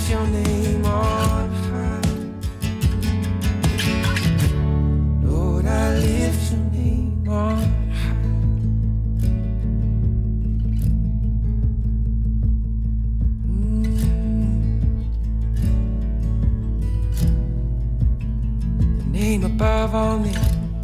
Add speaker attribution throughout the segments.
Speaker 1: your name on high. Lord, I lift your name on high. The name above all names.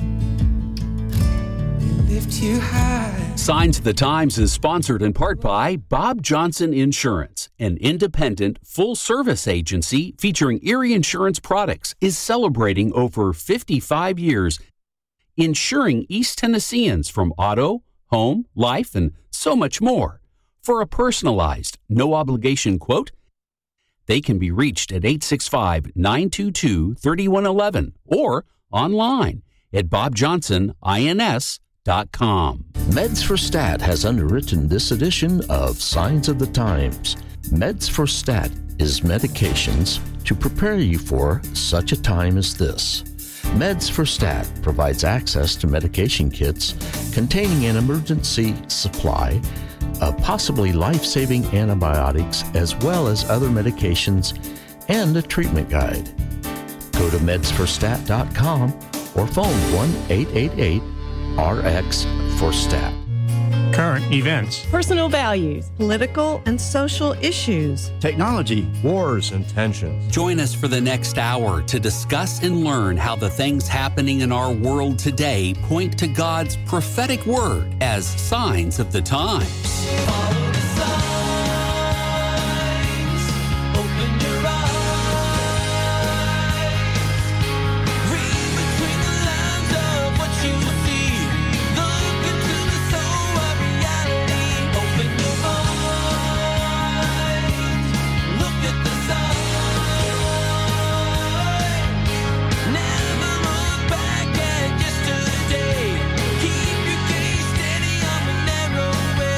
Speaker 1: We lift you high.
Speaker 2: Signs of the Times is sponsored in part by Bob Johnson Insurance, an independent, full-service agency featuring Erie Insurance products, is celebrating over 55 years, insuring East Tennesseans from auto, home, life, and so much more. For a personalized, no-obligation quote, they can be reached at 865-922-3111 or online at bobjohnsonins.com.
Speaker 3: Meds for Stat has underwritten this edition of Signs of the Times. Meds for Stat is medications to prepare you for such a time as this. Meds for Stat provides access to medication kits containing an emergency supply of possibly life-saving antibiotics as well as other medications and a treatment guide. Go to medsforstat.com or phone 1-888-RX-for-STAT.
Speaker 4: Current events,
Speaker 5: personal values, political and social issues,
Speaker 6: technology, wars, and tensions.
Speaker 2: Join us for the next hour to discuss and learn how the things happening in our world today point to God's prophetic word as signs of the times.
Speaker 1: Follow the signs. Open your eyes. Read between the lines of what you see. Look into the soul of reality. Open your eyes. Look at the sign. Never look back at yesterday. Keep your gaze steady on the narrow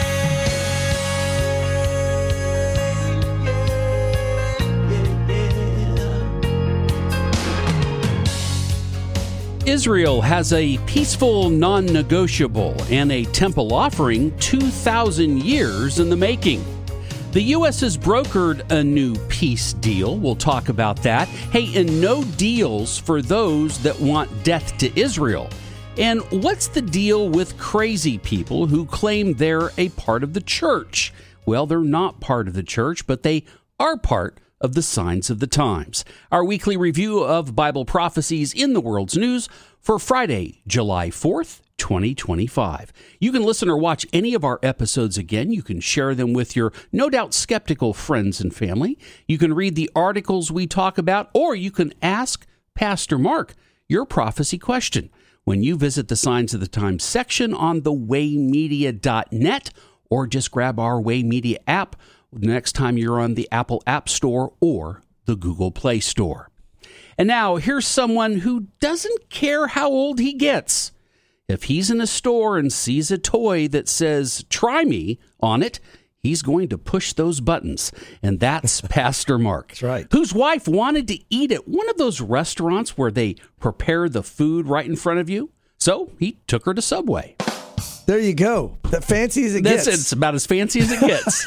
Speaker 2: Israel has a peaceful non-negotiable and a temple offering 2,000 years in the making. The U.S. has brokered a new peace deal. We'll talk about that. Hey, and no deals for those that want death to Israel. And what's the deal with crazy people who claim they're a part of the church? Well, they're not part of the church, but they are part of the Signs of the Times. Our weekly review of Bible prophecies in the world's news for Friday, July 4th, 2025. You can listen or watch any of our episodes again. You can share them with your no doubt skeptical friends and family. You can read the articles we talk about, or you can ask Pastor Mark your prophecy question when you visit the Signs of the Times section on thewaymedia.net, or just grab our Way Media app the next time you're on the Apple App Store or the Google Play Store. And now, here's someone who doesn't care how old he gets. If he's in a store and sees a toy that says, "Try me," on it, he's going to push those buttons. And that's Pastor Mark.
Speaker 7: That's right.
Speaker 2: Whose wife wanted to eat at one of those restaurants where they prepare the food right in front of you. So he took her to Subway.
Speaker 7: There you go. That fancy as it gets.
Speaker 2: It's about as fancy as it gets.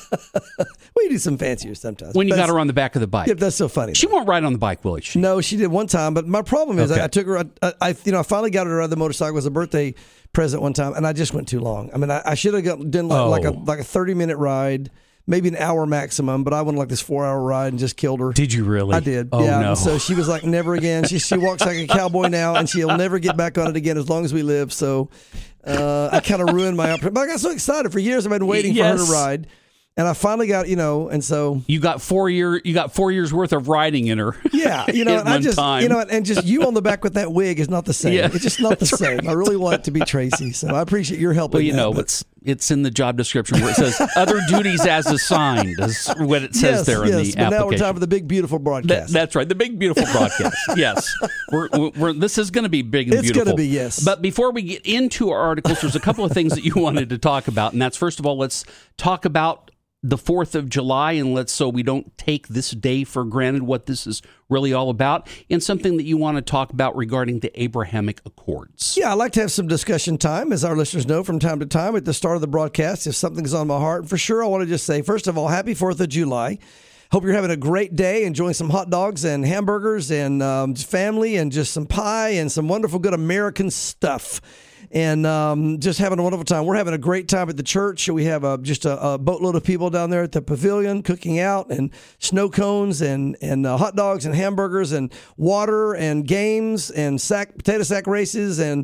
Speaker 7: We do some fancier sometimes.
Speaker 2: When you got her on the back of the bike.
Speaker 7: Yeah, that's so funny.
Speaker 2: She won't ride on the bike, will she?
Speaker 7: No, she did one time. But my problem is
Speaker 2: Okay.
Speaker 7: I took her, I finally got her to ride the motorcycle. It was a birthday present one time, and I just went too long. I mean, I should have done like a 30-minute ride, maybe an hour maximum, but I went like this 4-hour ride and just killed her.
Speaker 2: Did you really?
Speaker 7: I did.
Speaker 2: Oh,
Speaker 7: yeah.
Speaker 2: no.
Speaker 7: So she was like, never again. She walks like a cowboy now, and she'll never get back on it again as long as we live. So I kind of ruined my opportunity. But I got so excited. For years I've been waiting for her to ride. And I finally got, and so
Speaker 2: you got 4 years worth of riding in her.
Speaker 7: Yeah, and I just,
Speaker 2: time.
Speaker 7: and just you on the back with that wig is not the same.
Speaker 2: Yeah,
Speaker 7: it's just not the same.
Speaker 2: right.
Speaker 7: I really want it to be Tracy, so I appreciate your help.
Speaker 2: Well, it's in the job description where it says other duties as assigned is what it says there in the application.
Speaker 7: But now we're time for the big beautiful broadcast.
Speaker 2: That's right, the big beautiful broadcast. Yes, this is going to be big and
Speaker 7: it's
Speaker 2: beautiful.
Speaker 7: It's going to be, yes.
Speaker 2: But before we get into our articles, there's a couple of things that you wanted to talk about, and that's first of all, let's talk about the 4th of July, and so we don't take this day for granted, what this is really all about, and something that you want to talk about regarding the Abrahamic Accords.
Speaker 7: Yeah, I like to have some discussion time, as our listeners know from time to time at the start of the broadcast, if something's on my heart. And for sure, I want to just say, first of all, happy 4th of July. Hope you're having a great day, enjoying some hot dogs and hamburgers and family and just some pie and some wonderful, good American stuff. And just having a wonderful time. We're having a great time at the church. We have just a boatload of people down there at the pavilion cooking out, and snow cones and hot dogs and hamburgers and water and games and potato sack races and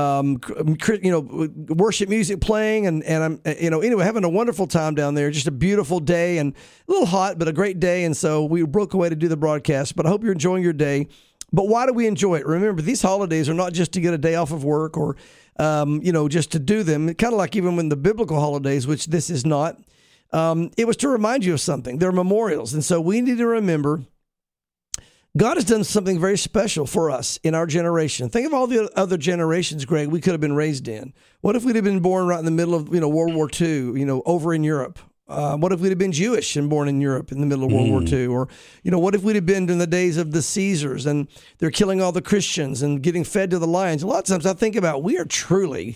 Speaker 7: worship music playing and I'm anyway having a wonderful time down there. Just a beautiful day and a little hot, but a great day. And so we broke away to do the broadcast. But I hope you're enjoying your day. But why do we enjoy it? Remember, these holidays are not just to get a day off of work or just to do them. Kind of like even when the biblical holidays, which this is not. It was to remind you of something. They're memorials, and so we need to remember. God has done something very special for us in our generation. Think of all the other generations, Greg, we could have been raised in. What if we'd have been born right in the middle of, World War II, over in Europe? What if we'd have been Jewish and born in Europe in the middle of World War II? Or, what if we'd have been in the days of the Caesars and they're killing all the Christians and getting fed to the lions? A lot of times I think about, we are truly,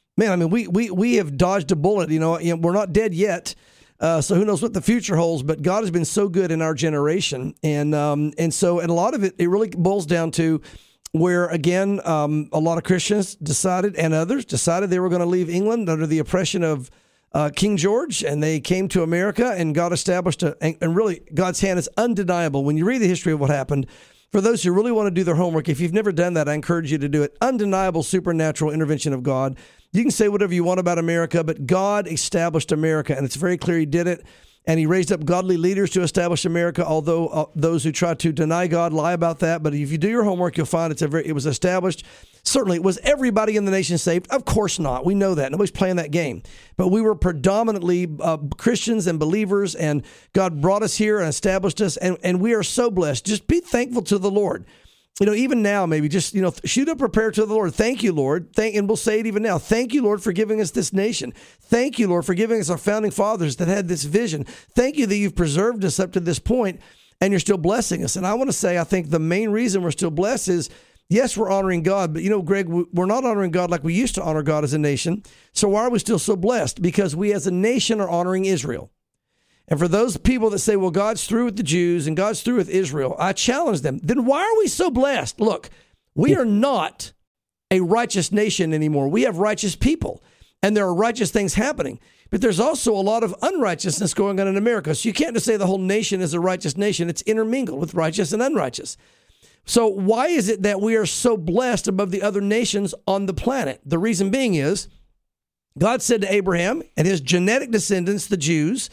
Speaker 7: we have dodged a bullet. We're not dead yet. So who knows what the future holds, but God has been so good in our generation. And a lot of it really boils down to where, again, a lot of Christians decided, and others decided they were going to leave England under the oppression of King George, and they came to America, and God established and really God's hand is undeniable. When you read the history of what happened, for those who really want to do their homework, if you've never done that, I encourage you to do it. Undeniable supernatural intervention of God. You can say whatever you want about America, but God established America, and it's very clear He did it. And He raised up godly leaders to establish America, although those who try to deny God lie about that. But if you do your homework, you'll find it was established. Certainly, was everybody in the nation saved? Of course not. We know that. Nobody's playing that game. But we were predominantly Christians and believers, and God brought us here and established us, and we are so blessed. Just be thankful to the Lord. Even now, maybe just, shoot up a prayer to the Lord. Thank you, Lord. And we'll say it even now. Thank you, Lord, for giving us this nation. Thank you, Lord, for giving us our founding fathers that had this vision. Thank you that you've preserved us up to this point and you're still blessing us. And I want to say, I think the main reason we're still blessed is, yes, we're honoring God, but Greg, we're not honoring God like we used to honor God as a nation. So why are we still so blessed? Because we as a nation are honoring Israel. And for those people that say, well, God's through with the Jews and God's through with Israel, I challenge them. Then why are we so blessed? Look, we are not a righteous nation anymore. We have righteous people, and there are righteous things happening. But there's also a lot of unrighteousness going on in America. So you can't just say the whole nation is a righteous nation. It's intermingled with righteous and unrighteous. So why is it that we are so blessed above the other nations on the planet? The reason being is God said to Abraham and his genetic descendants, the Jews,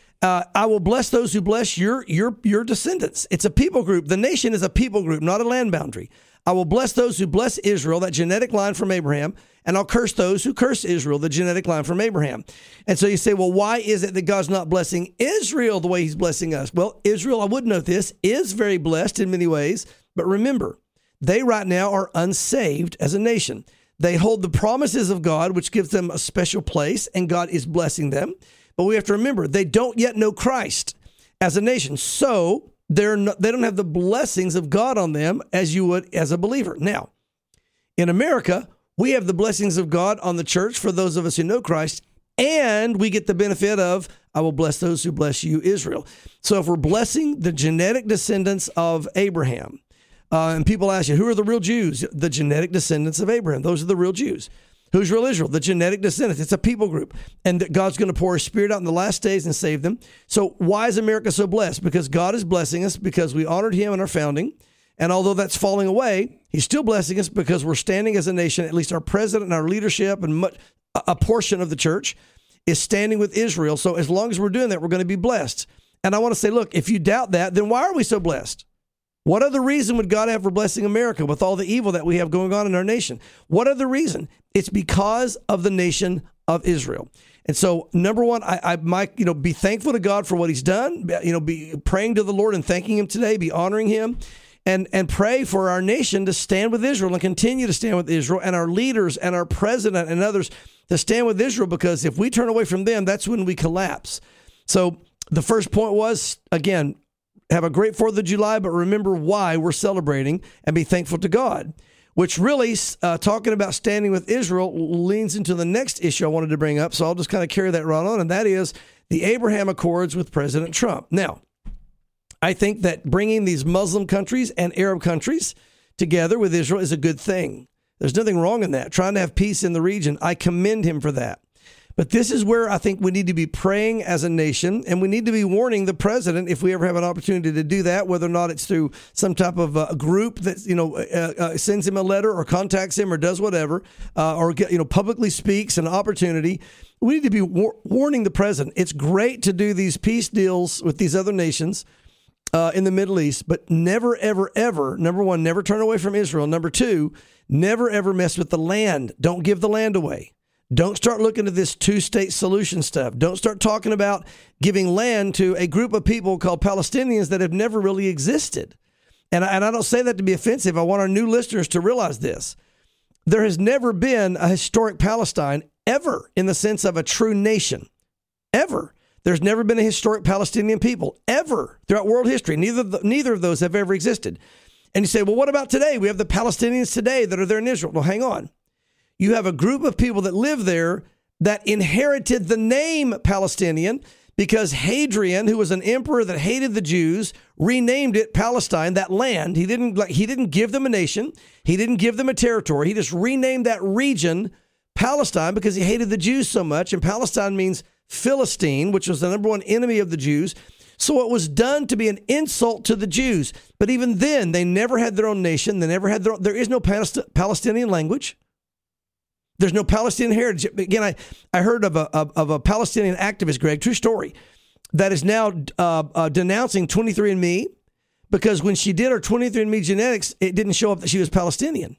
Speaker 7: I will bless those who bless your descendants. It's a people group. The nation is a people group, not a land boundary. I will bless those who bless Israel, that genetic line from Abraham, and I'll curse those who curse Israel, the genetic line from Abraham. And so you say, well, why is it that God's not blessing Israel the way He's blessing us? Well, Israel, I would note this, is very blessed in many ways. But remember, they right now are unsaved as a nation. They hold the promises of God, which gives them a special place, and God is blessing them. But we have to remember, they don't yet know Christ as a nation. So they don't have the blessings of God on them as you would as a believer. Now, in America, we have the blessings of God on the church for those of us who know Christ, and we get the benefit of, I will bless those who bless you, Israel. So if we're blessing the genetic descendants of Abraham, and people ask you, who are the real Jews? The genetic descendants of Abraham. Those are the real Jews. Who's real Israel? The genetic descendants. It's a people group. And that God's going to pour His Spirit out in the last days and save them. So why is America so blessed? Because God is blessing us because we honored Him in our founding. And although that's falling away, He's still blessing us because we're standing as a nation, at least our president and our leadership and a portion of the church is standing with Israel. So as long as we're doing that, we're going to be blessed. And I want to say, look, if you doubt that, then why are we so blessed? What other reason would God have for blessing America with all the evil that we have going on in our nation? What other reason? It's because of the nation of Israel. And so, number one, I might, be thankful to God for what He's done. Be praying to the Lord and thanking Him today. Be honoring Him, and pray for our nation to stand with Israel and continue to stand with Israel, and our leaders and our president and others to stand with Israel. Because if we turn away from them, that's when we collapse. So the first point was, again, have a great 4th of July, but remember why we're celebrating and be thankful to God, which really, talking about standing with Israel, leans into the next issue I wanted to bring up. So I'll just kind of carry that right on, and that is the Abraham Accords with President Trump. Now, I think that bringing these Muslim countries and Arab countries together with Israel is a good thing. There's nothing wrong in that. Trying to have peace in the region, I commend him for that. But this is where I think we need to be praying as a nation, and we need to be warning the president if we ever have an opportunity to do that, whether or not it's through some type of a group that sends him a letter or contacts him or does whatever, or publicly speaks an opportunity. We need to be warning the president. It's great to do these peace deals with these other nations in the Middle East, but never, ever, ever, number one, never turn away from Israel. Number two, never, ever mess with the land. Don't give the land away. Don't start looking at this two-state solution stuff. Don't start talking about giving land to a group of people called Palestinians that have never really existed. And I don't say that to be offensive. I want our new listeners to realize this. There has never been a historic Palestine ever in the sense of a true nation. Ever. There's never been a historic Palestinian people ever throughout world history. Neither of those have ever existed. And you say, well, what about today? We have the Palestinians today that are there in Israel. Well, hang on. You have a group of people that live there that inherited the name Palestinian because Hadrian, who was an emperor that hated the Jews, renamed it Palestine, that land. He didn't give them a nation. He didn't give them a territory. He just renamed that region Palestine because he hated the Jews so much. And Palestine means Philistine, which was the number one enemy of the Jews. So it was done to be an insult to the Jews. But even then, they never had their own nation. They never had there is no Palestinian language. There's no Palestinian heritage. Again, I heard of a Palestinian activist, Greg, true story, that is now denouncing 23andMe because when she did her 23andMe genetics, it didn't show up that she was Palestinian.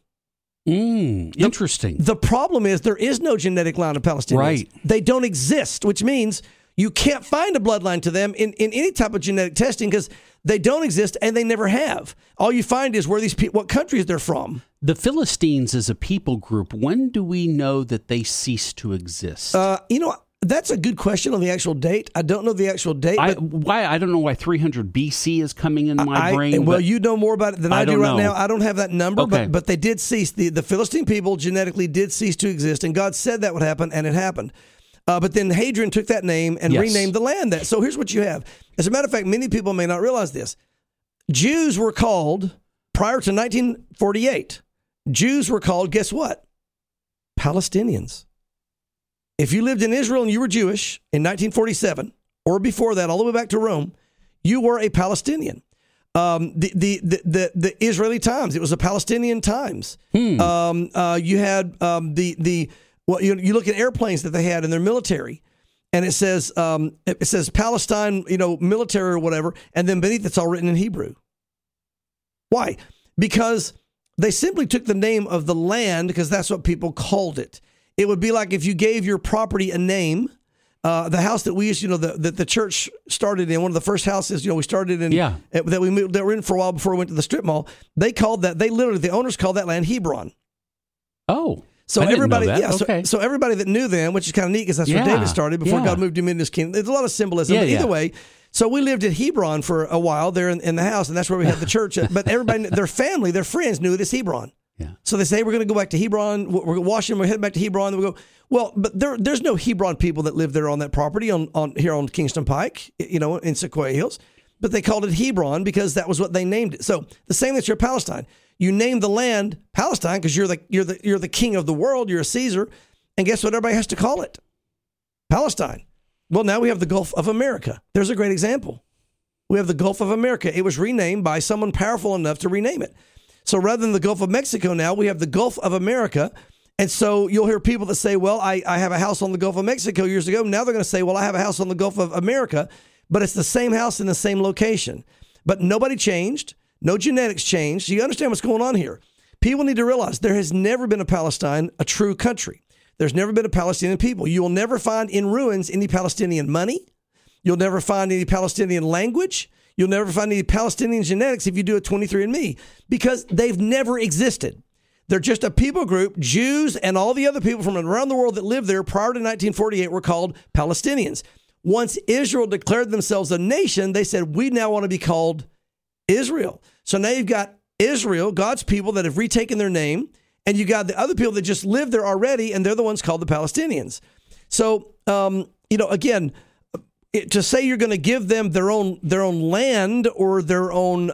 Speaker 2: Interesting.
Speaker 7: The problem is there is no genetic line of Palestinians.
Speaker 2: Right.
Speaker 7: They don't exist, which means you can't find a bloodline to them in any type of genetic testing because they don't exist and they never have. All you find is where these people, what countries they're from.
Speaker 2: The Philistines as a people group, when do we know that they ceased to exist?
Speaker 7: That's a good question on the actual date. I don't know the actual date.
Speaker 2: I don't know why 300 BC is coming in my brain.
Speaker 7: Well, you know more about it than I do right now. I don't have that number,
Speaker 2: okay.
Speaker 7: but they did cease. The Philistine people genetically did cease to exist, and God said that would happen, and it happened. But then Hadrian took that name and renamed the land that. So here's what you have. As a matter of fact, many people may not realize this. Jews were called, prior to 1948, Jews were called, guess what? Palestinians. If you lived in Israel and you were Jewish in 1947, or before that, all the way back to Rome, you were a Palestinian. The Israeli Times, it was a Palestinian Times. You had you look at airplanes that they had in their military, and it says Palestine, military or whatever, and then beneath it's all written in Hebrew. Why? Because they simply took the name of the land because that's what people called it. It would be like if you gave your property a name. The house that we used, the church started in, one of the first houses, we started in, that we moved, that were in for a while before we went to the strip mall. The owners called that land Hebron.
Speaker 2: Oh.
Speaker 7: So
Speaker 2: I didn't
Speaker 7: everybody,
Speaker 2: know that. Okay.
Speaker 7: So everybody that knew them, which is kind of neat because that's where David started before God moved him into his kingdom. There's a lot of symbolism. But either way, so we lived at Hebron for a while there in the house, and that's where we had the church. But everybody, their family, their friends knew it as Hebron.
Speaker 2: Yeah.
Speaker 7: So they say, we're going to go back to Hebron. We're going to wash them. We're heading back to Hebron. Then we go, well, but there's no Hebron people that live there on that property here on Kingston Pike, in Sequoia Hills. But they called it Hebron because that was what they named it. So the same that you're Palestine. You name the land Palestine because you're the king of the world. You're a Caesar. And guess what everybody has to call it? Palestine. Well, now we have the Gulf of America. There's a great example. We have the Gulf of America. It was renamed by someone powerful enough to rename it. So rather than the Gulf of Mexico now, we have the Gulf of America. And so you'll hear people that say, well, I have a house on the Gulf of Mexico years ago. Now they're going to say, well, I have a house on the Gulf of America. But it's the same house in the same location. But nobody changed. No genetics changed. So you understand what's going on here. People need to realize there has never been a Palestine, a true country. There's never been a Palestinian people. You will never find in ruins any Palestinian money. You'll never find any Palestinian language. You'll never find any Palestinian genetics if you do a 23andMe because they've never existed. They're just a people group. Jews and all the other people from around the world that lived there prior to 1948 were called Palestinians. Once Israel declared themselves a nation, they said, we now want to be called Israel. So now you've got Israel, God's people that have retaken their name, and you got the other people that just live there already, and they're the ones called the Palestinians. So, again, to say you're going to give them their own land or their own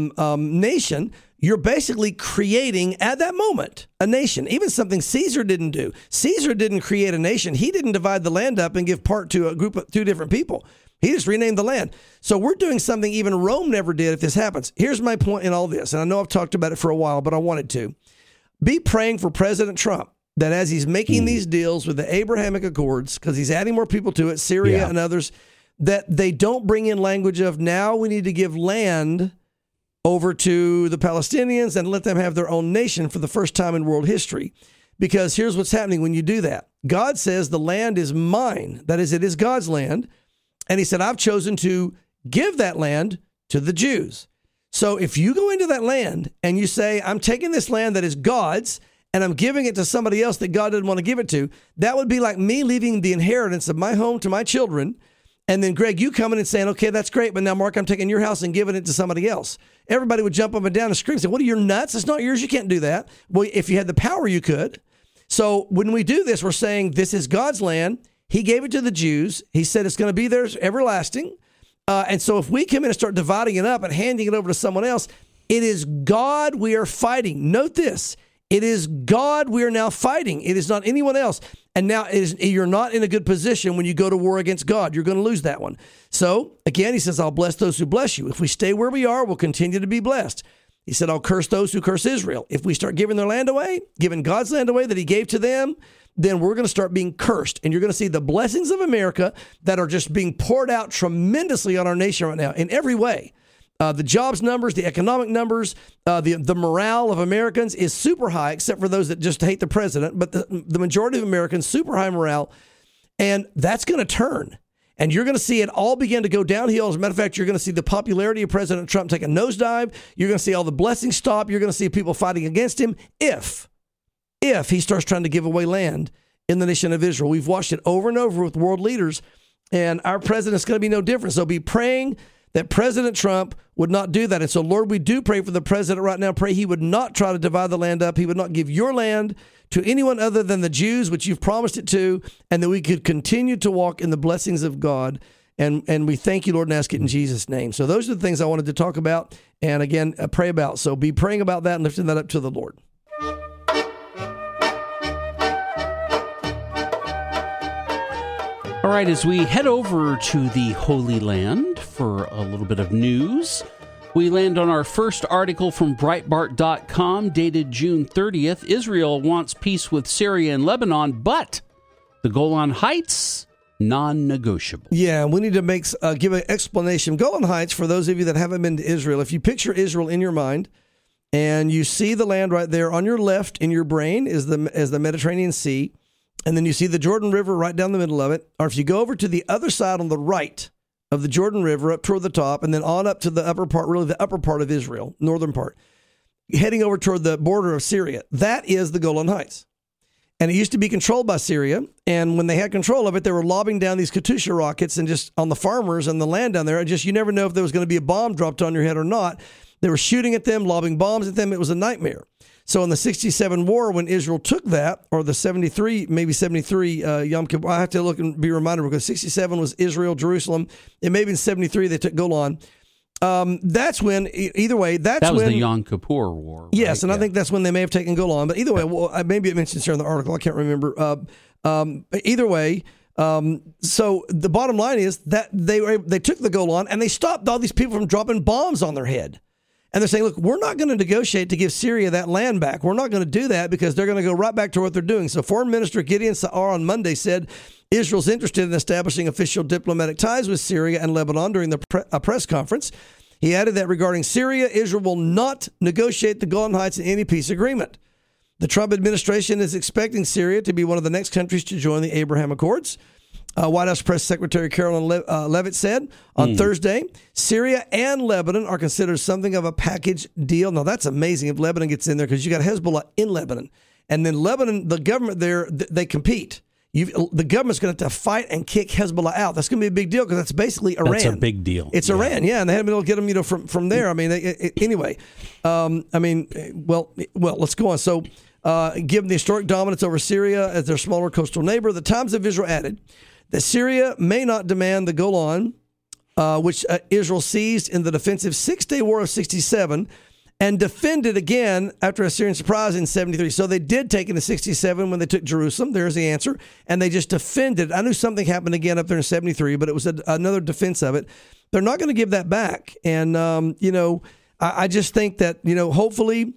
Speaker 7: nation, you're basically creating at that moment a nation. Even something Caesar didn't do. Caesar didn't create a nation. He didn't divide the land up and give part to a group of two different people. He just renamed the land. So we're doing something even Rome never did if this happens. Here's my point in all this, and I know I've talked about it for a while, but I wanted to. Be praying for President Trump that as he's making these deals with the Abrahamic Accords, because he's adding more people to it, Syria and others, that they don't bring in language of now we need to give land over to the Palestinians and let them have their own nation for the first time in world history. Because here's what's happening when you do that. God says the land is mine. That is, it is God's land. And he said, I've chosen to give that land to the Jews. So if you go into that land and you say, I'm taking this land that is God's and I'm giving it to somebody else that God didn't want to give it to, that would be like me leaving the inheritance of my home to my children. And then, Greg, you coming and saying, okay, that's great, but now, Mark, I'm taking your house and giving it to somebody else. Everybody would jump up and down and scream and say, what are you, nuts? It's not yours. You can't do that. Well, if you had the power, you could. So when we do this, we're saying this is God's land. He gave it to the Jews. He said it's going to be theirs everlasting. And so if we come in and start dividing it up and handing it over to someone else, it is God we are fighting. Note this. It is God we are now fighting. It is not anyone else. And now you're not in a good position when you go to war against God. You're going to lose that one. So, again, he says, I'll bless those who bless you. If we stay where we are, we'll continue to be blessed. He said, I'll curse those who curse Israel. If we start giving their land away, giving God's land away that he gave to them, then we're going to start being cursed. And you're going to see the blessings of America that are just being poured out tremendously on our nation right now in every way. The jobs numbers, the economic numbers, the morale of Americans is super high, except for those that just hate the president. But the majority of Americans, super high morale. And that's going to turn. And you're going to see it all begin to go downhill. As a matter of fact, you're going to see the popularity of President Trump take a nosedive. You're going to see all the blessings stop. You're going to see people fighting against him if he starts trying to give away land in the nation of Israel. We've watched it over and over with world leaders, and our president's going to be no different. So be praying that President Trump would not do that. And so, Lord, we do pray for the president right now. Pray he would not try to divide the land up. He would not give your land to anyone other than the Jews, which you've promised it to, and that we could continue to walk in the blessings of God. And we thank you, Lord, and ask it in Jesus' name. So those are the things I wanted to talk about and, again, pray about. So be praying about that and lifting that up to the Lord.
Speaker 2: All right, as we head over to the Holy Land for a little bit of news, we land on our first article from Breitbart.com, dated June 30th. Israel wants peace with Syria and Lebanon, but the Golan Heights, non-negotiable.
Speaker 7: Yeah, we need to give an explanation. Golan Heights, for those of you that haven't been to Israel, if you picture Israel in your mind and you see the land right there on your left in your brain is the Mediterranean Sea, and then you see the Jordan River right down the middle of it. Or if you go over to the other side on the right of the Jordan River up toward the top and then on up to the upper part, really the upper part of Israel, northern part, heading over toward the border of Syria, that is the Golan Heights. And it used to be controlled by Syria. And when they had control of it, they were lobbing down these Katyusha rockets and just on the farmers and the land down there. You never know if there was going to be a bomb dropped on your head or not. They were shooting at them, lobbing bombs at them. It was a nightmare. So in the 67 war, when Israel took that, or the 73, maybe 73 Yom Kippur, I have to look and be reminded because 67 was Israel, Jerusalem. It may have been 73 they took Golan. That's when, either way, that
Speaker 2: was the Yom Kippur War. Right?
Speaker 7: Yes, and I think that's when they may have taken Golan. But either way, well, maybe it mentions here in the article. I can't remember. Either way, so the bottom line is that they took the Golan and they stopped all these people from dropping bombs on their head. And they're saying, look, we're not going to negotiate to give Syria that land back. We're not going to do that because they're going to go right back to what they're doing. So Foreign Minister Gideon Sa'ar on Monday said Israel's interested in establishing official diplomatic ties with Syria and Lebanon during the press conference. He added that regarding Syria, Israel will not negotiate the Golan Heights in any peace agreement. The Trump administration is expecting Syria to be one of the next countries to join the Abraham Accords. White House Press Secretary Carolyn Levitt said on Thursday, Syria and Lebanon are considered something of a package deal. Now, that's amazing if Lebanon gets in there because you got Hezbollah in Lebanon. And then Lebanon, the government there, they compete. The government's going to have to fight and kick Hezbollah out. That's going to be a big deal because that's basically Iran.
Speaker 2: That's a big deal.
Speaker 7: It's Iran, yeah, and they haven't been able to get them, from there. I mean, anyway, well, let's go on. So, given the historic dominance over Syria as their smaller coastal neighbor, the Times of Israel added that Syria may not demand the Golan, which Israel seized in the defensive 6-day war of 67 and defended again after a Syrian surprise in 73. So they did take it in 67 when they took Jerusalem. There's the answer. And they just defended. I knew something happened again up there in 73, but it was another defense of it. They're not going to give that back. And, I just think that, hopefully,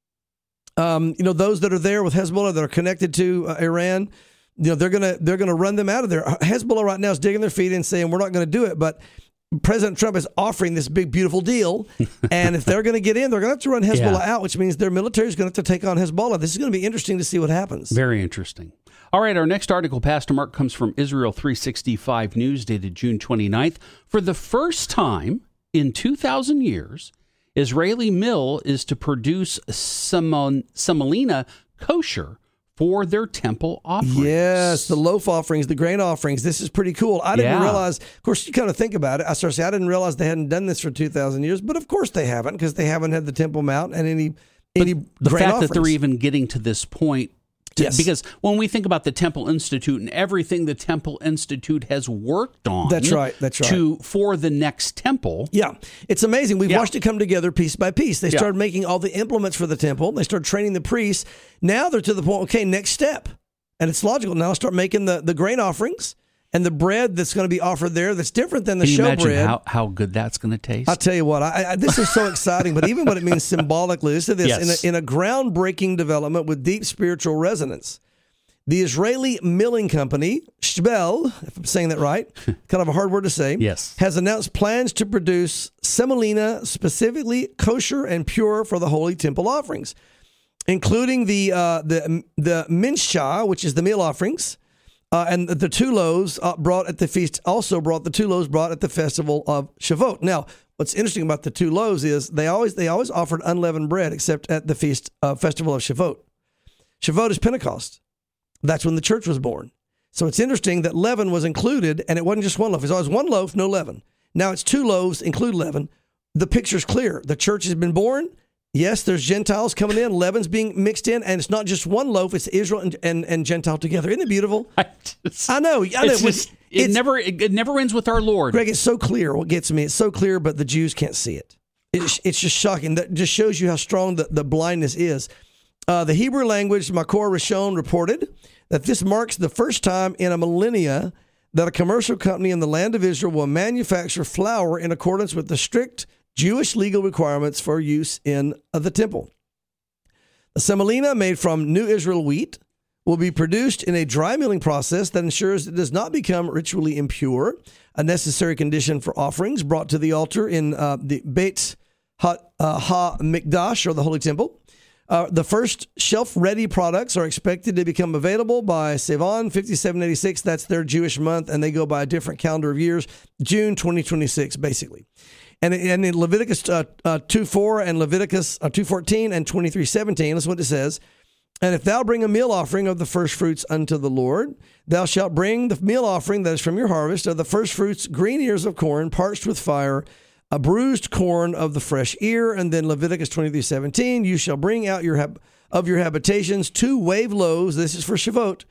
Speaker 7: those that are there with Hezbollah that are connected to Iran, they're gonna run them out of there. Hezbollah right now is digging their feet in saying we're not going to do it, but President Trump is offering this big, beautiful deal. And if they're going to get in, they're going to have to run Hezbollah out, which means their military is going to have to take on Hezbollah. This is going to be interesting to see what happens.
Speaker 2: Very interesting. All right, our next article, Pastor Mark, comes from Israel 365 News, dated June 29th. For the first time in 2,000 years, Israeli mill is to produce semolina kosher for their temple offerings.
Speaker 7: Yes, the loaf offerings, the grain offerings. This is pretty cool. I didn't realize, of course, you kind of think about it. I didn't realize they hadn't done this for 2,000 years, but of course they haven't, because they haven't had the Temple Mount and any
Speaker 2: the
Speaker 7: grain
Speaker 2: fact
Speaker 7: offerings.
Speaker 2: that they're even getting to this point.
Speaker 7: Yes.
Speaker 2: Because when we think about the Temple Institute and everything the Temple Institute has worked on,
Speaker 7: That's right.
Speaker 2: for the next temple.
Speaker 7: Yeah, it's amazing. We've watched it come together piece by piece. They started making all the implements for the temple. They started training the priests. Now they're to the point, okay, next step. And it's logical. Now start making the grain offerings and the bread that's going to be offered there that's different than the
Speaker 2: Can you
Speaker 7: showbread.
Speaker 2: imagine how good that's going to taste?
Speaker 7: I'll tell you what, this is so exciting, but even what it means symbolically, listen to this, in a groundbreaking development with deep spiritual resonance, the Israeli milling company, Shbel, if I'm saying that right, kind of a hard word to say, has announced plans to produce semolina specifically kosher and pure for the holy temple offerings, including the minshah, which is the meal offerings, and the 2 loaves brought at the feast, also brought the 2 loaves brought at the festival of Shavuot. Now, what's interesting about the 2 loaves is they always offered unleavened bread, except at the feast festival of Shavuot. Shavuot is Pentecost. That's when the church was born. So it's interesting that leaven was included, and it wasn't just 1 loaf. It's always 1 loaf, no leaven. Now it's 2 loaves, include leaven. The picture's clear. The church has been born. Yes, there's Gentiles coming in, leaven's being mixed in, and it's not just 1 loaf, it's Israel and Gentile together. Isn't it beautiful? I know.
Speaker 2: It never ends with our Lord.
Speaker 7: Greg, it's so clear. What gets me, it's so clear, but the Jews can't see it. It's just shocking. That just shows you how strong the blindness is. The Hebrew language, Makor Rishon, reported that this marks the first time in a millennia that a commercial company in the land of Israel will manufacture flour in accordance with the strict Jewish legal requirements for use in the temple. The semolina, made from New Israel wheat, will be produced in a dry milling process that ensures it does not become ritually impure, a necessary condition for offerings brought to the altar in the Beit HaMikdash, or the Holy Temple. The first shelf-ready products are expected to become available by Sivan 5786. That's their Jewish month, and they go by a different calendar of years, June 2026, basically. And in Leviticus 2:4 and Leviticus 2:14 and 23:17, that's what it says. And if thou bring a meal offering of the first fruits unto the Lord, thou shalt bring the meal offering that is from your harvest of the first fruits, green ears of corn, parched with fire, a bruised corn of the fresh ear. And then Leviticus 23:17, you shall bring out of your habitations 2 wave loaves. This is for Shavuot,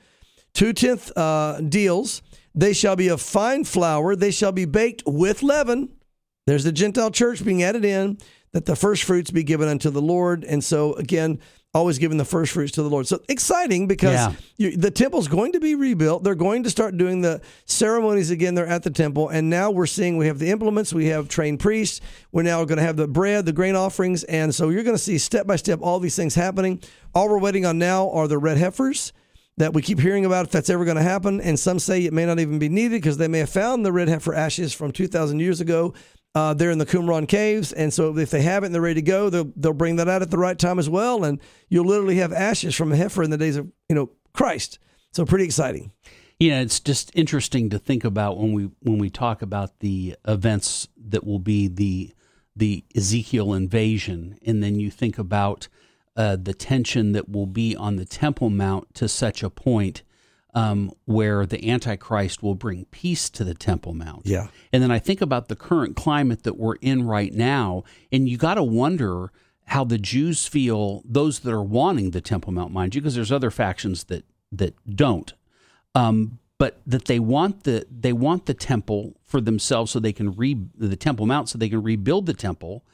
Speaker 7: 2/10 deals. They shall be of fine flour. They shall be baked with leaven. There's the Gentile church being added in, that the first fruits be given unto the Lord. And so, again, always giving the first fruits to the Lord. So exciting, because the temple's going to be rebuilt. They're going to start doing the ceremonies again. They're at the temple. And now we're seeing we have the implements. We have trained priests. We're now going to have the bread, the grain offerings. And so you're going to see step by step all these things happening. All we're waiting on now are the red heifers that we keep hearing about, if that's ever going to happen. And some say it may not even be needed, because they may have found the red heifer ashes from 2,000 years ago. They're in the Qumran caves, and so if they have it and they're ready to go, they'll bring that out at the right time as well, and you'll literally have ashes from a heifer in the days of Christ. So pretty exciting.
Speaker 2: Yeah, it's just interesting to think about when we talk about the events that will be the Ezekiel invasion, and then you think about the tension that will be on the Temple Mount to such a point where the Antichrist will bring peace to the Temple Mount.
Speaker 7: Yeah.
Speaker 2: And then I think about the current climate that we're in right now, and you got to wonder how the Jews feel, those that are wanting the Temple Mount, mind you, because there's other factions that don't. But but that they want the temple for themselves so they can the Temple Mount so they can rebuild the temple,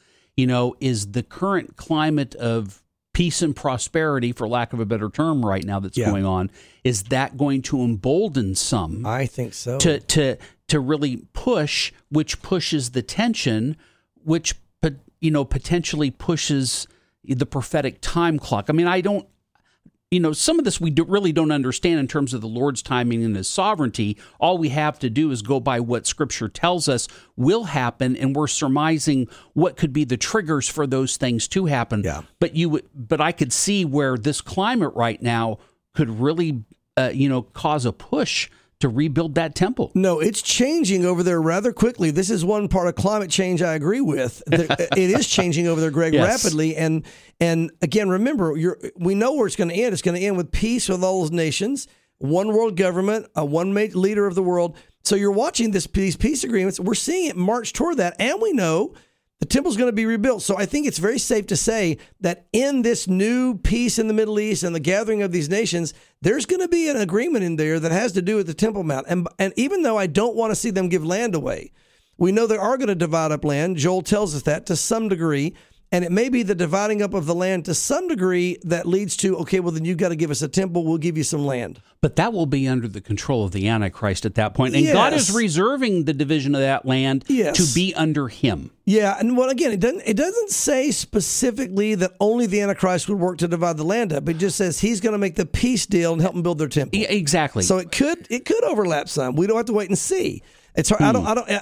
Speaker 2: is the current climate of peace and prosperity, for lack of a better term, right now that's going on. Is that going to embolden some?
Speaker 7: I think so.
Speaker 2: To really push, which pushes the tension, which potentially pushes the prophetic time clock. I mean, I don't. Some of this we really don't understand in terms of the Lord's timing and His sovereignty. All we have to do is go by what Scripture tells us will happen, and we're surmising what could be the triggers for those things to happen.
Speaker 7: Yeah.
Speaker 2: But I could see where this climate right now could really, cause a push to rebuild that temple.
Speaker 7: No, it's changing over there rather quickly. This is one part of climate change I agree with. It is changing over there, Greg, rapidly. And again, remember, we know where it's going to end. It's going to end with peace with all those nations, one world government, one leader of the world. So you're watching these peace agreements. We're seeing it march toward that, and we know the temple's going to be rebuilt. So I think it's very safe to say that in this new peace in the Middle East and the gathering of these nations, there's going to be an agreement in there that has to do with the Temple Mount. And even though I don't want to see them give land away, we know they are going to divide up land. Joel tells us that to some degree. And it may be the dividing up of the land to some degree that leads to, okay, well, then you've got to give us a temple. We'll give you some land.
Speaker 2: But that will be under the control of the Antichrist at that point. And God is reserving the division of that land to be under him.
Speaker 7: Yeah. And well, again, it doesn't say specifically that only the Antichrist would work to divide the land up. It just says he's going to make the peace deal and help them build their temple.
Speaker 2: Exactly.
Speaker 7: So it could overlap some. We don't have to wait and see. It's hard.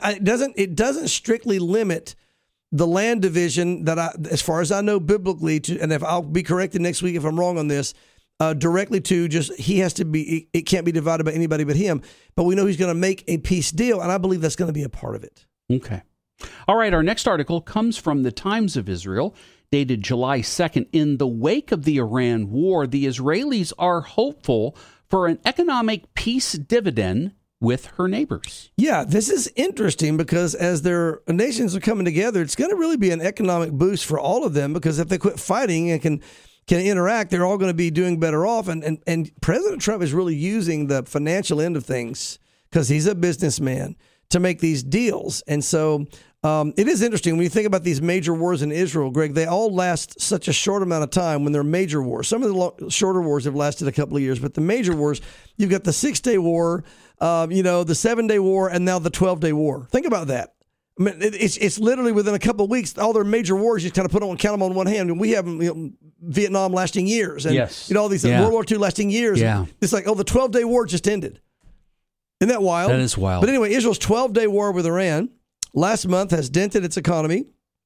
Speaker 7: It doesn't strictly limit the land division that as far as I know biblically, and if I'll be corrected next week if I'm wrong on this, directly to just he has to be. It can't be divided by anybody but him. But we know he's going to make a peace deal, and I believe that's going to be a part of it.
Speaker 2: Okay. All right. Our next article comes from the Times of Israel, dated July 2nd. In the wake of the Iran war, the Israelis are hopeful for an economic peace dividend with her neighbors.
Speaker 7: Yeah, this is interesting because as their nations are coming together, it's going to really be an economic boost for all of them, because if they quit fighting and can interact, they're all going to be doing better off. And President Trump is really using the financial end of things, because he's a businessman, to make these deals. And so it is interesting when you think about these major wars in Israel, Greg, they all last such a short amount of time when they're major wars. Some of the shorter wars have lasted a couple of years, but the major wars, you've got the 6-day war, the 7-day war, and now the 12-day war. Think about that. I mean, it's literally within a couple of weeks, all their major wars, you kind of count them on one hand. And we have Vietnam lasting years, and all these World War II lasting years.
Speaker 2: Yeah.
Speaker 7: It's like, the 12-day war just ended. Isn't that wild?
Speaker 2: That is wild.
Speaker 7: But anyway, Israel's 12-day war with Iran last month has dented its economy.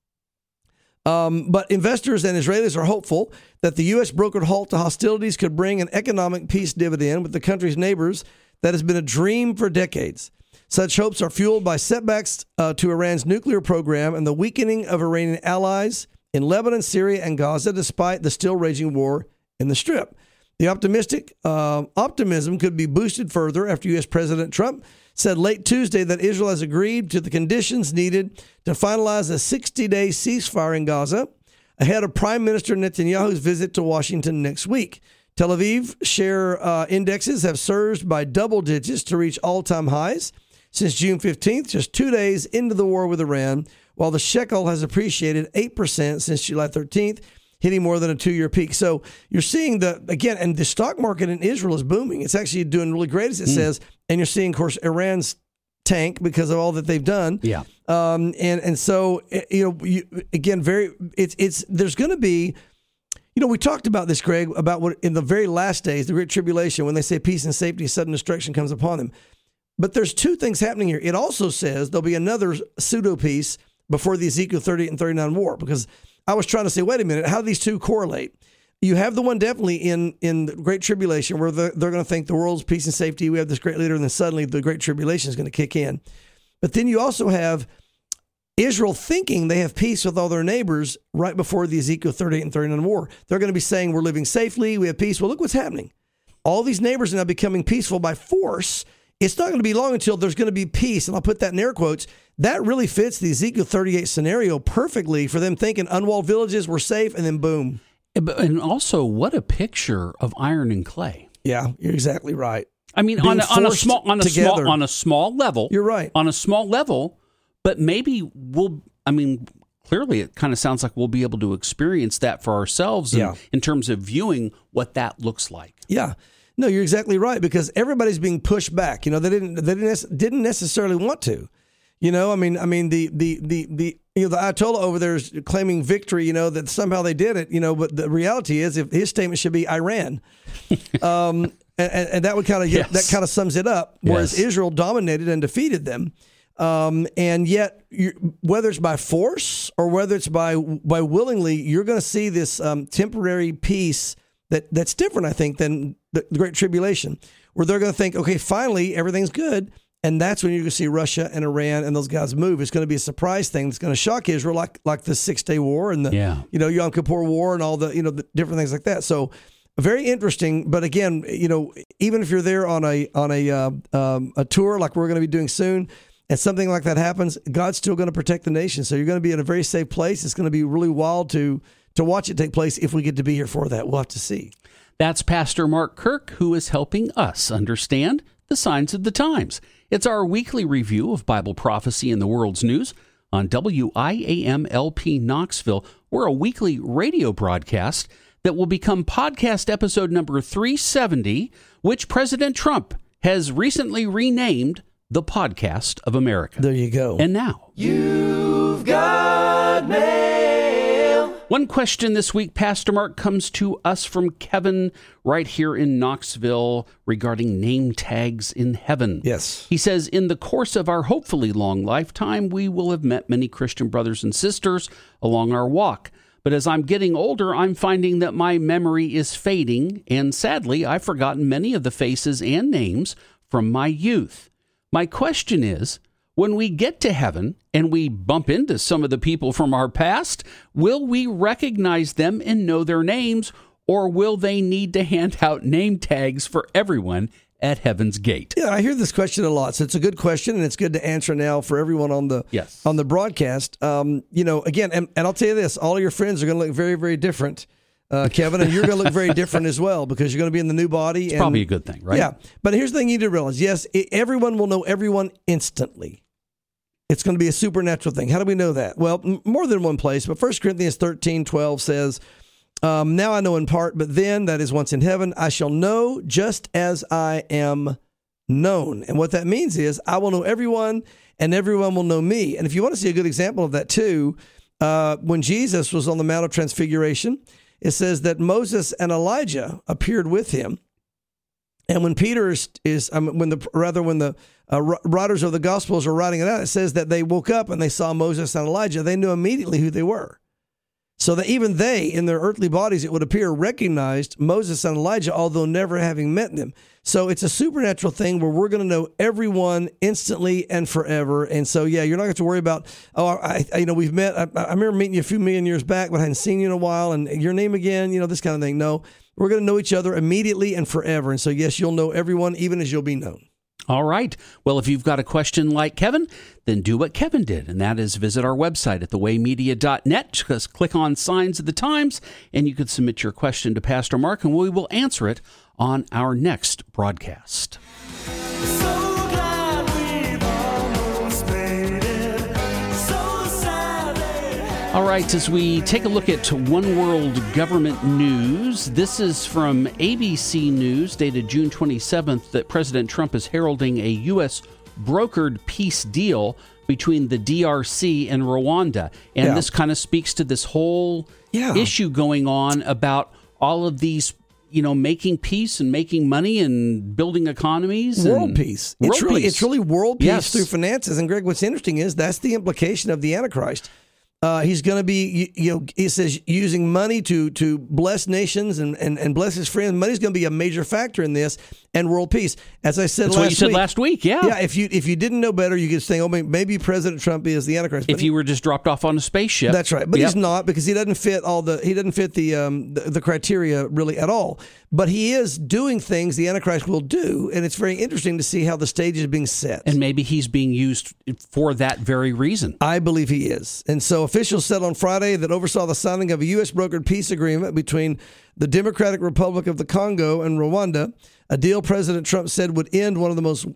Speaker 7: But investors and Israelis are hopeful that the U.S. brokered halt to hostilities could bring an economic peace dividend with the country's neighbors that has been a dream for decades. Such hopes are fueled by setbacks to Iran's nuclear program and the weakening of Iranian allies in Lebanon, Syria, and Gaza, despite the still raging war in the Strip. The optimism could be boosted further after U.S. President Trump said late Tuesday that Israel has agreed to the conditions needed to finalize a 60-day ceasefire in Gaza ahead of Prime Minister Netanyahu's visit to Washington next week. Tel Aviv share indexes have surged by double digits to reach all-time highs since June 15th, just 2 days into the war with Iran, while the shekel has appreciated 8% since July 13th, hitting more than a 2-year peak. So you're seeing and the stock market in Israel is booming. It's actually doing really great, as it says. And you're seeing, of course, Iran's tank because of all that they've done.
Speaker 2: Yeah.
Speaker 7: And so, there's going to be, we talked about this, Greg, about what in the very last days, the Great Tribulation, when they say peace and safety, sudden destruction comes upon them. But there's two things happening here. It also says there'll be another pseudo peace before the Ezekiel 38 and 39 war, because I was trying to say, wait a minute, how do these two correlate? You have the one definitely in the Great Tribulation where they're going to think the world's peace and safety, we have this great leader, and then suddenly the Great Tribulation is going to kick in. But then you also have Israel thinking they have peace with all their neighbors right before the Ezekiel 38 and 39 war. They're going to be saying we're living safely, we have peace. Well, look what's happening. All these neighbors are now becoming peaceful by force. It's not going to be long until there's going to be peace, and I'll put that in air quotes. That really fits the Ezekiel 38 scenario perfectly for them thinking unwalled villages were safe, and then boom.
Speaker 2: And also, what a picture of iron and clay.
Speaker 7: Yeah, you're exactly right.
Speaker 2: I mean,
Speaker 7: being
Speaker 2: on a
Speaker 7: forced together.
Speaker 2: small level.
Speaker 7: You're right.
Speaker 2: On a small level, but maybe clearly it kind of sounds like we'll be able to experience that for ourselves in terms of viewing what that looks like.
Speaker 7: Yeah. No, you're exactly right, because everybody's being pushed back. They didn't necessarily want to. The Ayatollah over there is claiming victory, that somehow they did it, but the reality is, if his statement should be Iran. And that would kind of that kind of sums it up. Whereas Israel dominated and defeated them, and yet whether it's by force or whether it's by willingly, you're going to see this temporary peace that's different, I think, than the Great Tribulation, where they're going to think, okay, finally everything's good, and that's when you're going to see Russia and Iran and those guys move. It's going to be a surprise thing that's going to shock Israel, like the 6-Day War and the Yom Kippur War and all the the different things like that. So. Very interesting, but again, even if you're there on a tour like we're going to be doing soon, and something like that happens, God's still going to protect the nation. So you're going to be in a very safe place. It's going to be really wild to watch it take place if we get to be here for that. We'll have to see.
Speaker 2: That's Pastor Mark Kirk, who is helping us understand the signs of the times. It's our weekly review of Bible prophecy and the world's news on WIAM-LP Knoxville. We're a weekly radio broadcast that will become podcast episode number 370, which President Trump has recently renamed the Podcast of America.
Speaker 7: There you go.
Speaker 2: And now,
Speaker 1: You've got mail.
Speaker 2: One question this week, Pastor Mark, comes to us from Kevin right here in Knoxville regarding name tags in heaven.
Speaker 7: Yes.
Speaker 2: He says, in the course of our hopefully long lifetime, we will have met many Christian brothers and sisters along our walk. But as I'm getting older, I'm finding that my memory is fading, and sadly, I've forgotten many of the faces and names from my youth. My question is, when we get to heaven and we bump into some of the people from our past, will we recognize them and know their names, or will they need to hand out name tags for everyone at Heaven's Gate?
Speaker 7: Yeah, I hear this question a lot, so it's a good question, and it's good to answer now for everyone on the broadcast. Again, and I'll tell you this: all of your friends are going to look very, very different, Kevin, and you're going to look very different as well, because you're going to be in the new body.
Speaker 2: It's probably a good thing, right?
Speaker 7: Yeah, but here's the thing you need to realize: yes, everyone will know everyone instantly. It's going to be a supernatural thing. How do we know that? Well, more than one place, but 1 Corinthians 13:12 says, now I know in part, but then, that is once in heaven, I shall know just as I am known. And what that means is I will know everyone and everyone will know me. And if you want to see a good example of that too, when Jesus was on the Mount of Transfiguration, it says that Moses and Elijah appeared with him. And when when the writers of the Gospels are writing it out, it says that they woke up and they saw Moses and Elijah. They knew immediately who they were. So that even they, in their earthly bodies, it would appear, recognized Moses and Elijah, although never having met them. So it's a supernatural thing where we're going to know everyone instantly and forever. And so, yeah, you're not going to have to worry about, we've met. I remember meeting you a few million years back, but I hadn't seen you in a while, and your name again, this kind of thing. No, we're going to know each other immediately and forever. And so, yes, you'll know everyone, even as you'll be known.
Speaker 2: All right. Well, if you've got a question like Kevin, then do what Kevin did, and that is visit our website at thewaymedia.net. Just click on Signs of the Times, and you can submit your question to Pastor Mark, and we will answer it on our next broadcast. All right, as we take a look at One World Government News, this is from ABC News, dated June 27th, that President Trump is heralding a U.S. brokered peace deal between the DRC and Rwanda. And this kind of speaks to this whole issue going on about all of these, making peace and making money and building economies.
Speaker 7: World peace. It's really world peace through finances. And Greg, what's interesting is that's the implication of the Antichrist. He's going to be, he says, using money to bless nations and bless his friends. Money's going to be a major factor in this, and world peace. As I said
Speaker 2: last week, yeah.
Speaker 7: Yeah, if you didn't know better, you could think, maybe President Trump is the Antichrist.
Speaker 2: If you were just dropped off on a spaceship.
Speaker 7: That's right. But he's not, because he doesn't fit the criteria really at all. But he is doing things the Antichrist will do, and it's very interesting to see how the stage is being set.
Speaker 2: And maybe he's being used for that very reason.
Speaker 7: I believe he is. And so officials said on Friday that oversaw the signing of a U.S. brokered peace agreement between the Democratic Republic of the Congo and Rwanda, a deal President Trump said would end one of the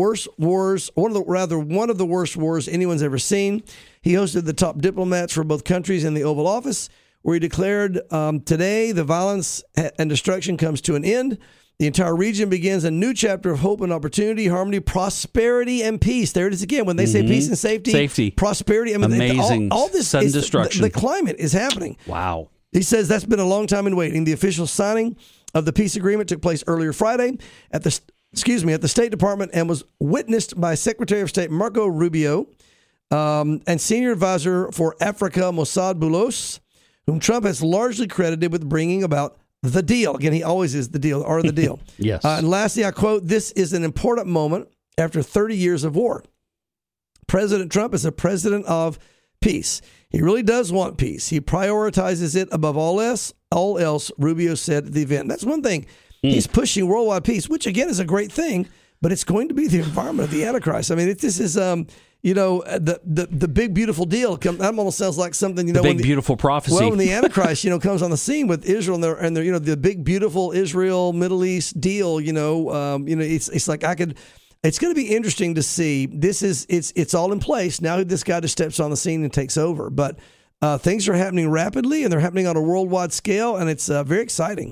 Speaker 7: worst wars anyone's ever seen. He hosted the top diplomats for both countries in the Oval Office, where he declared today the violence and destruction comes to an end. The entire region begins a new chapter of hope and opportunity, harmony, prosperity, and peace. There it is again. When they say peace and safety, prosperity, I mean,
Speaker 2: amazing.
Speaker 7: All this
Speaker 2: sudden
Speaker 7: is
Speaker 2: destruction.
Speaker 7: The climate is happening.
Speaker 2: Wow.
Speaker 7: He says that's been a long time in waiting. The official signing of the peace agreement took place earlier Friday at the State Department and was witnessed by Secretary of State Marco Rubio and Senior Advisor for Africa Mossad Boulos, whom Trump has largely credited with bringing about the deal. Again, he always is the deal or the deal.
Speaker 2: Yes.
Speaker 7: And lastly, I quote, "This is an important moment after 30 years of war. President Trump is a president of peace. He really does want peace. He prioritizes it above all else, Rubio said at the event." That's one thing. He's pushing worldwide peace, which again is a great thing, but it's going to be the environment of the Antichrist. I mean, this is the big beautiful deal. That almost sounds like something
Speaker 2: the big beautiful prophecy.
Speaker 7: Well, when the Antichrist comes on the scene with Israel and the big beautiful Israel Middle East deal, it's like it's going to be interesting to see. It's all in place now. This guy just steps on the scene and takes over, but things are happening rapidly and they're happening on a worldwide scale, and it's very exciting.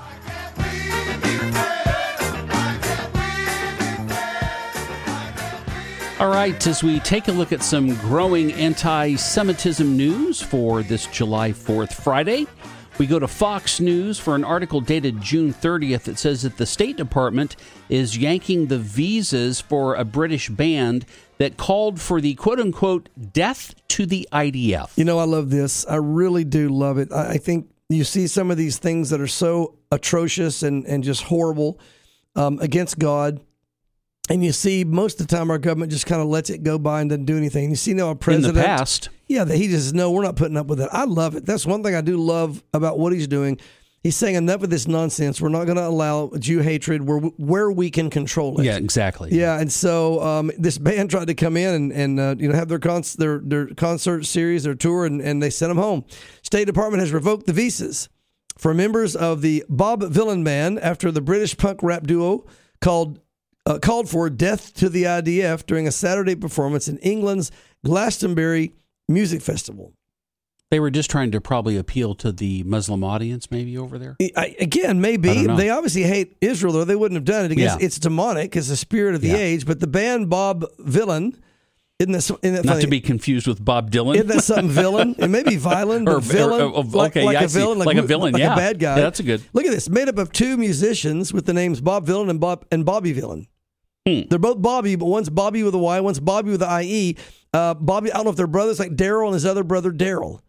Speaker 2: All right, as we take a look at some growing anti-Semitism news for this July 4th Friday, we go to Fox News for an article dated June 30th that says that the State Department is yanking the visas for a British band that called for the quote-unquote death to the IDF.
Speaker 7: I love this. I really do love it. I think you see some of these things that are so atrocious and just horrible against God. And you see, most of the time, our government just kind of lets it go by and doesn't do anything. You see now a president.
Speaker 2: In the past.
Speaker 7: Yeah, that he just, no, we're not putting up with it. I love it. That's one thing I do love about what he's doing. He's saying enough of this nonsense. We're not going to allow Jew hatred where we can control it.
Speaker 2: Yeah, exactly.
Speaker 7: Yeah, and so this band tried to come in and have their concert series, their tour, and they sent them home. State Department has revoked the visas for members of the Bob Dylan Band after the British punk rap duo called for death to the IDF during a Saturday performance in England's Glastonbury Music Festival.
Speaker 2: They were just trying to probably appeal to the Muslim audience maybe over there?
Speaker 7: Again, maybe. They obviously hate Israel, though. They wouldn't have done it. It's demonic. It's the spirit of the age. But the band Bob Dylan, isn't that
Speaker 2: Not
Speaker 7: funny?
Speaker 2: to be confused with Bob Dylan.
Speaker 7: Isn't that something villain? It may be violent, but villain. Like a villain.
Speaker 2: Like a villain,
Speaker 7: like a bad guy.
Speaker 2: Yeah, that's a good.
Speaker 7: Look at this. Made up of two musicians with the names Bob Dylan and Bobby Dylan. They're both Bobby, but one's Bobby with a Y, one's Bobby with an IE. Bobby, I don't know if they're brothers, like Daryl and his other brother, Daryl.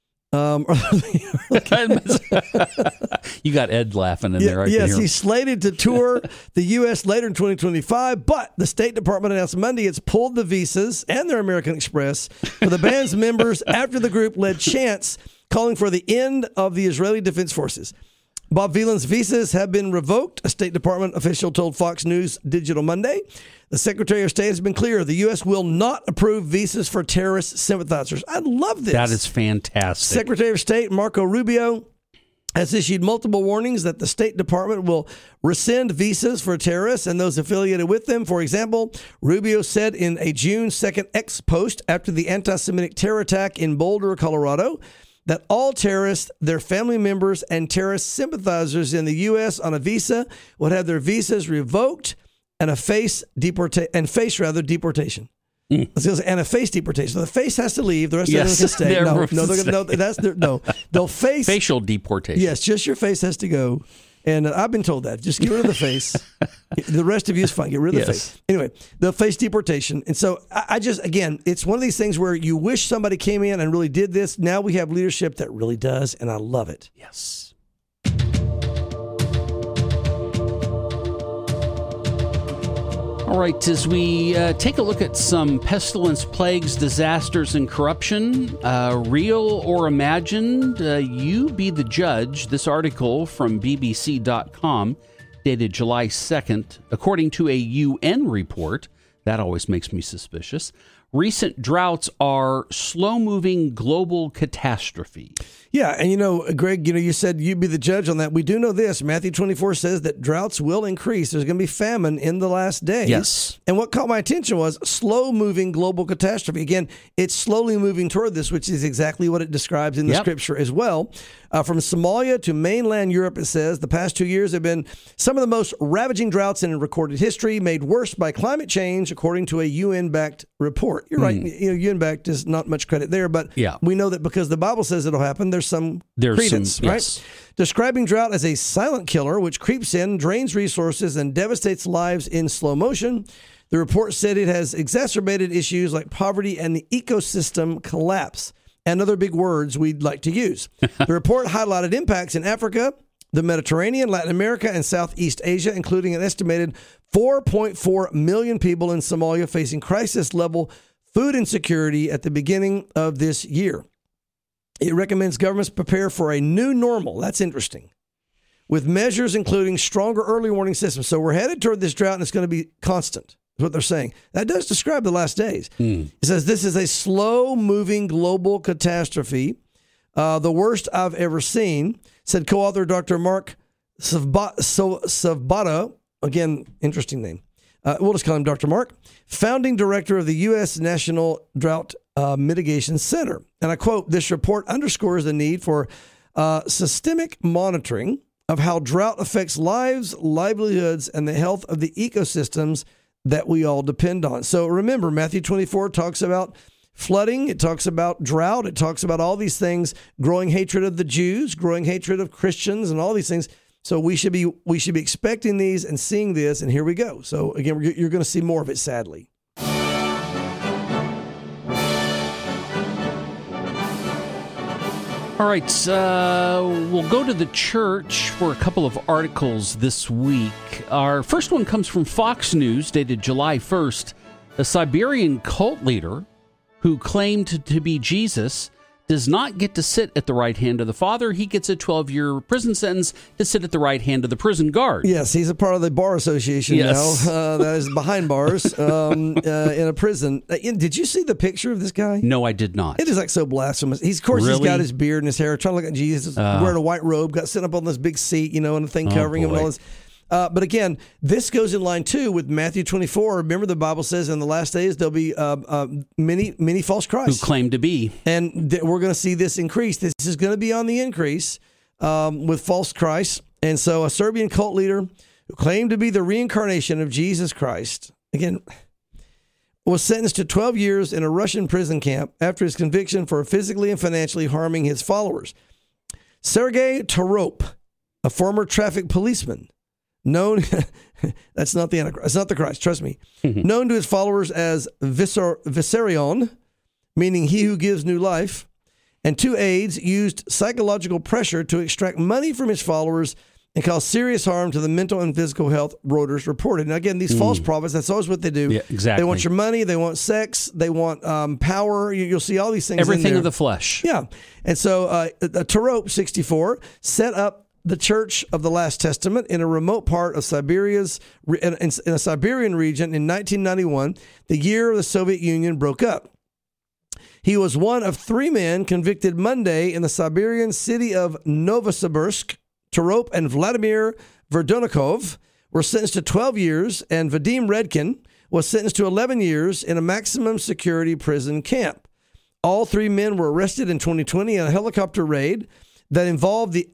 Speaker 2: You got Ed laughing in there.
Speaker 7: Yes, he's slated to tour the U.S. later in 2025, but the State Department announced Monday it's pulled the visas and their American Express for the band's members after the group led chants calling for the end of the Israeli Defense Forces. Bob Dylan's visas have been revoked, a State Department official told Fox News Digital Monday. The Secretary of State has been clear. The U.S. will not approve visas for terrorist sympathizers. I love this.
Speaker 2: That is fantastic.
Speaker 7: Secretary of State Marco Rubio has issued multiple warnings that the State Department will rescind visas for terrorists and those affiliated with them. For example, Rubio said in a June 2nd X post after the anti-Semitic terror attack in Boulder, Colorado, that all terrorists, their family members, and terrorist sympathizers in the U.S. on a visa would have their visas revoked and face deportation. And a face deportation. So the face has to leave. The rest of them can stay. They'll face
Speaker 2: facial deportation.
Speaker 7: Yes, just your face has to go. And I've been told that. Just get rid of the face. The rest of you is fine. Get rid of the face. Anyway, they'll face deportation. And so I just, again, it's one of these things where you wish somebody came in and really did this. Now we have leadership that really does, and I love it.
Speaker 2: Yes. All right, as we take a look at some pestilence, plagues, disasters, and corruption, real or imagined, you be the judge. This article from BBC.com, dated July 2nd, according to a UN report, that always makes me suspicious, recent droughts are slow-moving global catastrophe.
Speaker 7: Yeah, and Greg, you said you'd be the judge on that. We do know this. Matthew 24 says that droughts will increase. There's going to be famine in the last days.
Speaker 2: Yes.
Speaker 7: And what caught my attention was slow-moving global catastrophe. Again, it's slowly moving toward this, which is exactly what it describes in the scripture as well. From Somalia to mainland Europe, it says, the past 2 years have been some of the most ravaging droughts in recorded history, made worse by climate change, according to a UN-backed report. You're right. UN-backed is not much credit there, but we know that because the Bible says it'll happen, there's some credence, right? Yes. Describing drought as a silent killer, which creeps in, drains resources, and devastates lives in slow motion. The report said it has exacerbated issues like poverty and the ecosystem collapse, and other big words we'd like to use. The report highlighted impacts in Africa, the Mediterranean, Latin America, and Southeast Asia, including an estimated 4.4 million people in Somalia facing crisis-level food insecurity at the beginning of this year. It recommends governments prepare for a new normal. That's interesting. With measures including stronger early warning systems. So we're headed toward this drought, and it's going to be constant. Is what they're saying. That does describe the last days. It says this is a slow-moving global catastrophe, the worst I've ever seen, said co-author Dr. Mark Savbata. Again, interesting name. We'll just call him Dr. Mark, founding director of the U.S. National Drought Mitigation Center. And I quote, this report underscores the need for systemic monitoring of how drought affects lives, livelihoods, and the health of the ecosystems that we all depend on. So remember, Matthew 24 talks about flooding. It talks about drought. It talks about all these things, growing hatred of the Jews, growing hatred of Christians, and all these things. So we should be expecting these and seeing this, and here we go. So again, you're going to see more of it, sadly.
Speaker 2: All right, we'll go to the church for a couple of articles this week. Our first one comes from Fox News, dated July 1st. A Siberian cult leader who claimed to be Jesus does not get to sit at the right hand of the Father. He gets a 12-year prison sentence to sit at the right hand of the prison guard.
Speaker 7: Yes, he's a part of the bar association now. That is behind bars in a prison. Did you see the picture of this guy?
Speaker 2: No, I did not.
Speaker 7: It is like so blasphemous. He's got his beard and his hair, trying to look at Jesus, wearing a white robe, got sitting up on this big seat, and a thing covering him and all this. But again, this goes in line, too, with Matthew 24. Remember, the Bible says in the last days there'll be many false Christs.
Speaker 2: Who claim to be.
Speaker 7: And we're going to see this increase. This is going to be on the increase with false Christs. And so a Serbian cult leader who claimed to be the reincarnation of Jesus Christ, again, was sentenced to 12 years in a Russian prison camp after his conviction for physically and financially harming his followers. Sergei Torop, a former traffic policeman, known, that's not the Antichrist, it's not the Christ, trust me, known to his followers as Vissarion, meaning he who gives new life, and two aides used psychological pressure to extract money from his followers and cause serious harm to the mental and physical health, Reuters reported. Now, again, these false prophets, that's always what they do.
Speaker 2: Yeah, exactly.
Speaker 7: They want your money, they want sex, they want power. You'll see all these things
Speaker 2: Everything
Speaker 7: in there.
Speaker 2: of the flesh.
Speaker 7: Yeah. And so Torop, 64, set up the Church of the Last Testament in a remote part of Siberia's in a Siberian region in 1991, the year the Soviet Union broke up. He was one of three men convicted Monday in the Siberian city of Novosibirsk. Torop and Vladimir Verdonikov were sentenced to 12 years, and Vadim Redkin was sentenced to 11 years in a maximum security prison camp. All three men were arrested in 2020 in a helicopter raid that involved the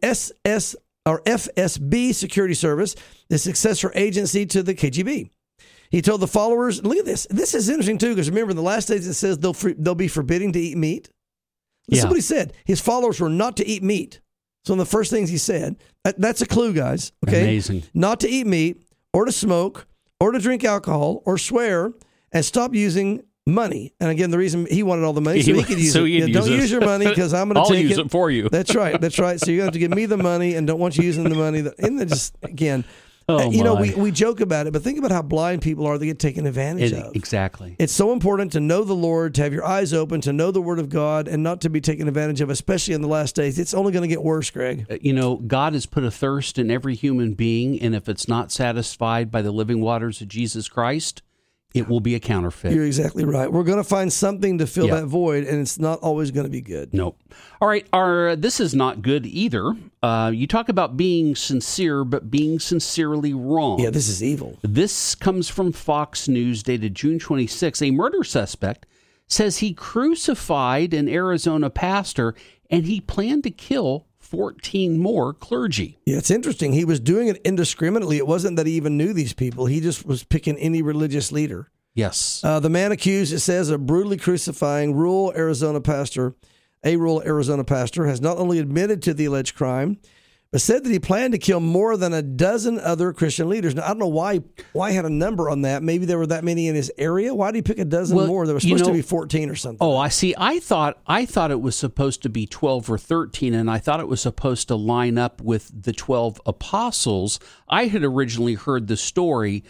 Speaker 7: FSB security service, the successor agency to the KGB. He told the followers, look at this. This is interesting, too, because remember, in the last days it says they'll be forbidding to eat meat. Listen to what he said. His followers were not to eat meat. So one of the first things he said, that's a clue, guys. Okay?
Speaker 2: Amazing.
Speaker 7: Not to eat meat, or to smoke, or to drink alcohol, or swear, and stop using money. And again, the reason he wanted all the money so he could use it. Don't use your money because I'm going to take it.
Speaker 2: I'll use it for you.
Speaker 7: That's right. That's right. So you're going to have to give me the money and don't want you using the money. And then just, again, we joke about it, but think about how blind people are that get taken advantage of.
Speaker 2: Exactly.
Speaker 7: It's so important to know the Lord, to have your eyes open, to know the Word of God, and not to be taken advantage of, especially in the last days. It's only going to get worse, Greg.
Speaker 2: God has put a thirst in every human being, and if it's not satisfied by the living waters of Jesus Christ, It will be a counterfeit.
Speaker 7: You're exactly right. We're going to find something to fill
Speaker 2: Yeah.
Speaker 7: that void, and it's not always going to be good.
Speaker 2: Nope. All right. This is not good either. You talk about being sincere, but being sincerely wrong.
Speaker 7: Yeah, this is evil.
Speaker 2: This comes from Fox News, dated June 26. A murder suspect says he crucified an Arizona pastor, and he planned to kill 14 more clergy.
Speaker 7: Yeah, it's interesting. He was doing it indiscriminately. It wasn't that he even knew these people. He just was picking any religious leader.
Speaker 2: Yes.
Speaker 7: The man accused, it says, of brutally crucifying a rural Arizona pastor, has not only admitted to the alleged crime, but said that he planned to kill more than a dozen other Christian leaders. Now, I don't know why he had a number on that. Maybe there were that many in his area. Why did he pick a dozen more? There was supposed to be 14 or something.
Speaker 2: Oh, I see. I thought it was supposed to be 12 or 13, and I thought it was supposed to line up with the 12 apostles. I had originally heard the story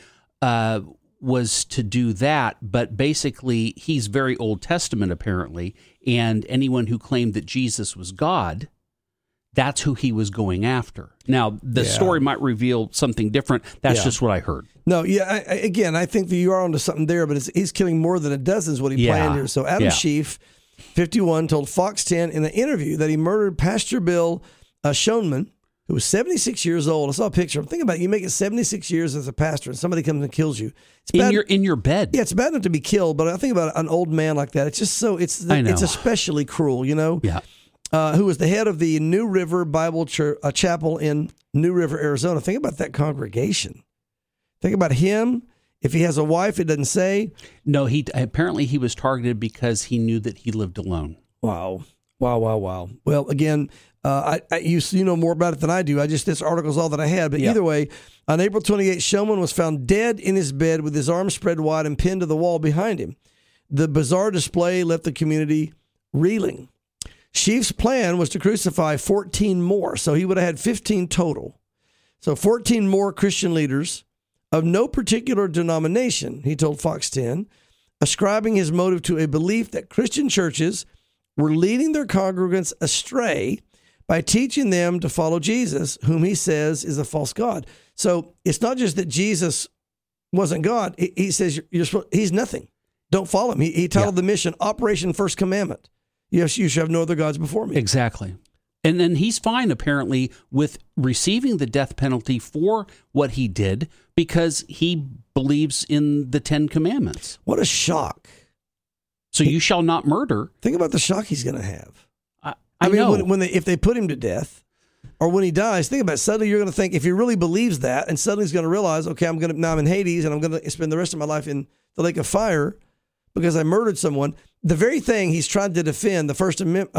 Speaker 2: was to do that, but basically he's very Old Testament apparently, and anyone who claimed that Jesus was God, that's who he was going after. Now, the story might reveal something different. That's just what I heard.
Speaker 7: No, I think that you are onto something there, but he's killing more than a dozen is what he planned here. So Adam Schiff, 51, told Fox 10 in an interview that he murdered Pastor Bill Schoenman, who was 76 years old. I saw a picture. I'm thinking about it. You make it 76 years as a pastor, and somebody comes and kills you. It's bad,
Speaker 2: in your bed.
Speaker 7: Yeah, it's bad enough to be killed, but I think about an old man like that. It's just so it's especially cruel, you know.
Speaker 2: Yeah.
Speaker 7: Who was the head of the New River Bible Church, Chapel in New River, Arizona. Think about that congregation. Think about him. If he has a wife, it doesn't say.
Speaker 2: No, apparently he was targeted because he knew that he lived alone.
Speaker 7: Wow. Well, again, you know more about it than I do. This article is all that I had. But either way, on April 28th, Schoenman was found dead in his bed with his arms spread wide and pinned to the wall behind him. The bizarre display left the community reeling. Schiff's plan was to crucify 14 more, so he would have had 15 total. So 14 more Christian leaders of no particular denomination, he told Fox 10, ascribing his motive to a belief that Christian churches were leading their congregants astray by teaching them to follow Jesus, whom he says is a false god. So it's not just that Jesus wasn't God. He says he's nothing. Don't follow him. He titled the mission Operation First Commandment. Yes, you shall have no other gods before me.
Speaker 2: Exactly. And then he's fine, apparently, with receiving the death penalty for what he did because he believes in the 10 Commandments.
Speaker 7: What a shock.
Speaker 2: So you shall not murder.
Speaker 7: Think about the shock he's going to have.
Speaker 2: I mean,
Speaker 7: know. If they put him to death or when he dies, think about it. Suddenly you're going to think, if he really believes that, and suddenly he's going to realize, okay, now I'm in Hades and I'm going to spend the rest of my life in the lake of fire because I murdered someone. The very thing he's trying to defend, the First Amendment,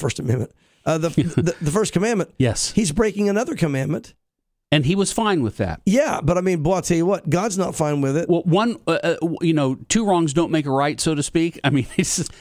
Speaker 7: the First Commandment.
Speaker 2: Yes.
Speaker 7: He's breaking another commandment.
Speaker 2: And he was fine with that.
Speaker 7: Yeah, but I mean, boy, I'll tell you what, God's not fine with it.
Speaker 2: Well, two wrongs don't make a right, so to speak. I mean,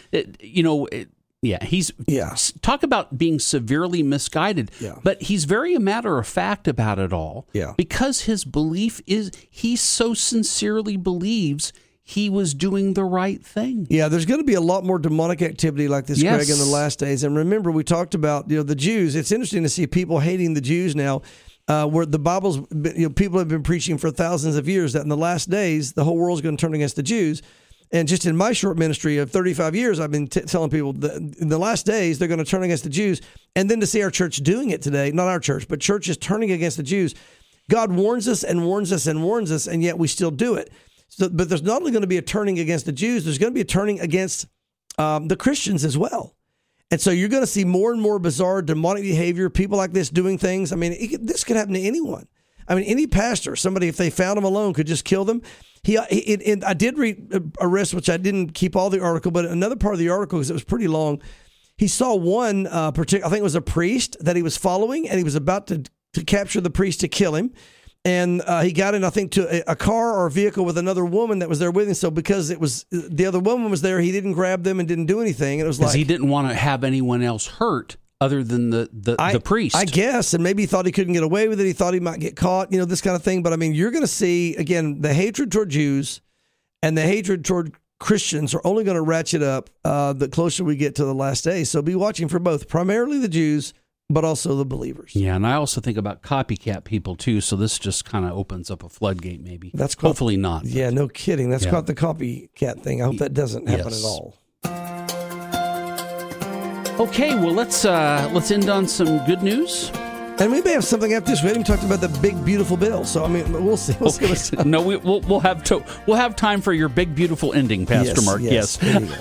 Speaker 2: talk about being severely misguided.
Speaker 7: Yeah.
Speaker 2: But he's very matter of fact about it all.
Speaker 7: Yeah.
Speaker 2: Because his belief is, he so sincerely believes he was doing the right thing.
Speaker 7: Yeah, there's going to be a lot more demonic activity like this, Greg, in the last days. And remember, we talked about the Jews. It's interesting to see people hating the Jews now, where the Bible's people have been preaching for thousands of years that in the last days the whole world's going to turn against the Jews. And just in my short ministry of 35 years, I've been telling people that in the last days they're going to turn against the Jews. And then to see our church doing it today, not our church, but churches turning against the Jews. God warns us and warns us and warns us, and yet we still do it. So, but there's not only going to be a turning against the Jews, there's going to be a turning against the Christians as well. And so you're going to see more and more bizarre demonic behavior, people like this doing things. I mean, this could happen to anyone. I mean, any pastor, somebody, if they found them alone, could just kill them. I did read a rest, which I didn't keep all the article, but another part of the article, because it was pretty long, he saw one particular, I think it was a priest that he was following, and he was about to capture the priest to kill him. And he got in, I think, to a car or a vehicle with another woman that was there with him. So because it was the other woman was there, he didn't grab them and didn't do anything. And it was like
Speaker 2: he didn't want to have anyone else hurt other than the priest.
Speaker 7: I guess, and maybe he thought he couldn't get away with it. He thought he might get caught, this kind of thing. But I mean, you're going to see again the hatred toward Jews and the hatred toward Christians are only going to ratchet up the closer we get to the last days. So be watching for both, primarily the Jews, but also the believers.
Speaker 2: Yeah, and I also think about copycat people too. So this just kind of opens up a floodgate, maybe.
Speaker 7: That's called,
Speaker 2: hopefully not.
Speaker 7: Yeah, no kidding. That's called the copycat thing. I hope that doesn't happen at all.
Speaker 2: Okay, well let's end on some good news.
Speaker 7: And we may have something after this. We haven't even talked about the big beautiful bill. So I mean, we'll see.
Speaker 2: Okay. No, we'll have time for your big beautiful ending, Pastor Mark. Yes.
Speaker 7: There you go.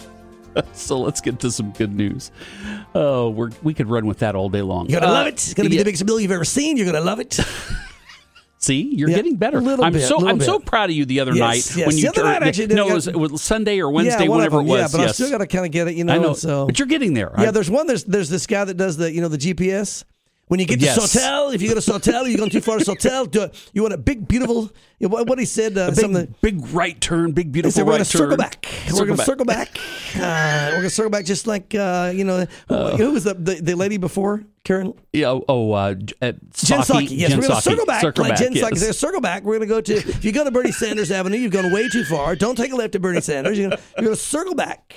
Speaker 2: So let's get to some good news. Oh, we could run with that all day long.
Speaker 7: You're gonna love it. It's gonna be the biggest bill you've ever seen. You're gonna love it.
Speaker 2: See, you're getting better. I'm so proud of you the other night when you it was Sunday or Wednesday, whenever it was.
Speaker 7: Yeah, but I still got to kind of get it, I know. So,
Speaker 2: but you're getting there.
Speaker 7: Yeah, there's this guy that does the the GPS. When you get to Sautel, if you go to Sautel, you're going too far to Sautel. You want a big, beautiful. What he said,
Speaker 2: big right turn, big beautiful
Speaker 7: right
Speaker 2: turn.
Speaker 7: We're going to circle back. We're going to circle back. We're going to circle back, just like who was the lady before? Karen.
Speaker 2: Yeah.
Speaker 7: Jen Psaki. Yes, we're going to circle back. Jen Psaki
Speaker 2: yes.
Speaker 7: said, circle back. We're going to go to. If you go to Bernie Sanders Avenue, you've gone way too far. Don't take a left at Bernie Sanders. You're going to circle back.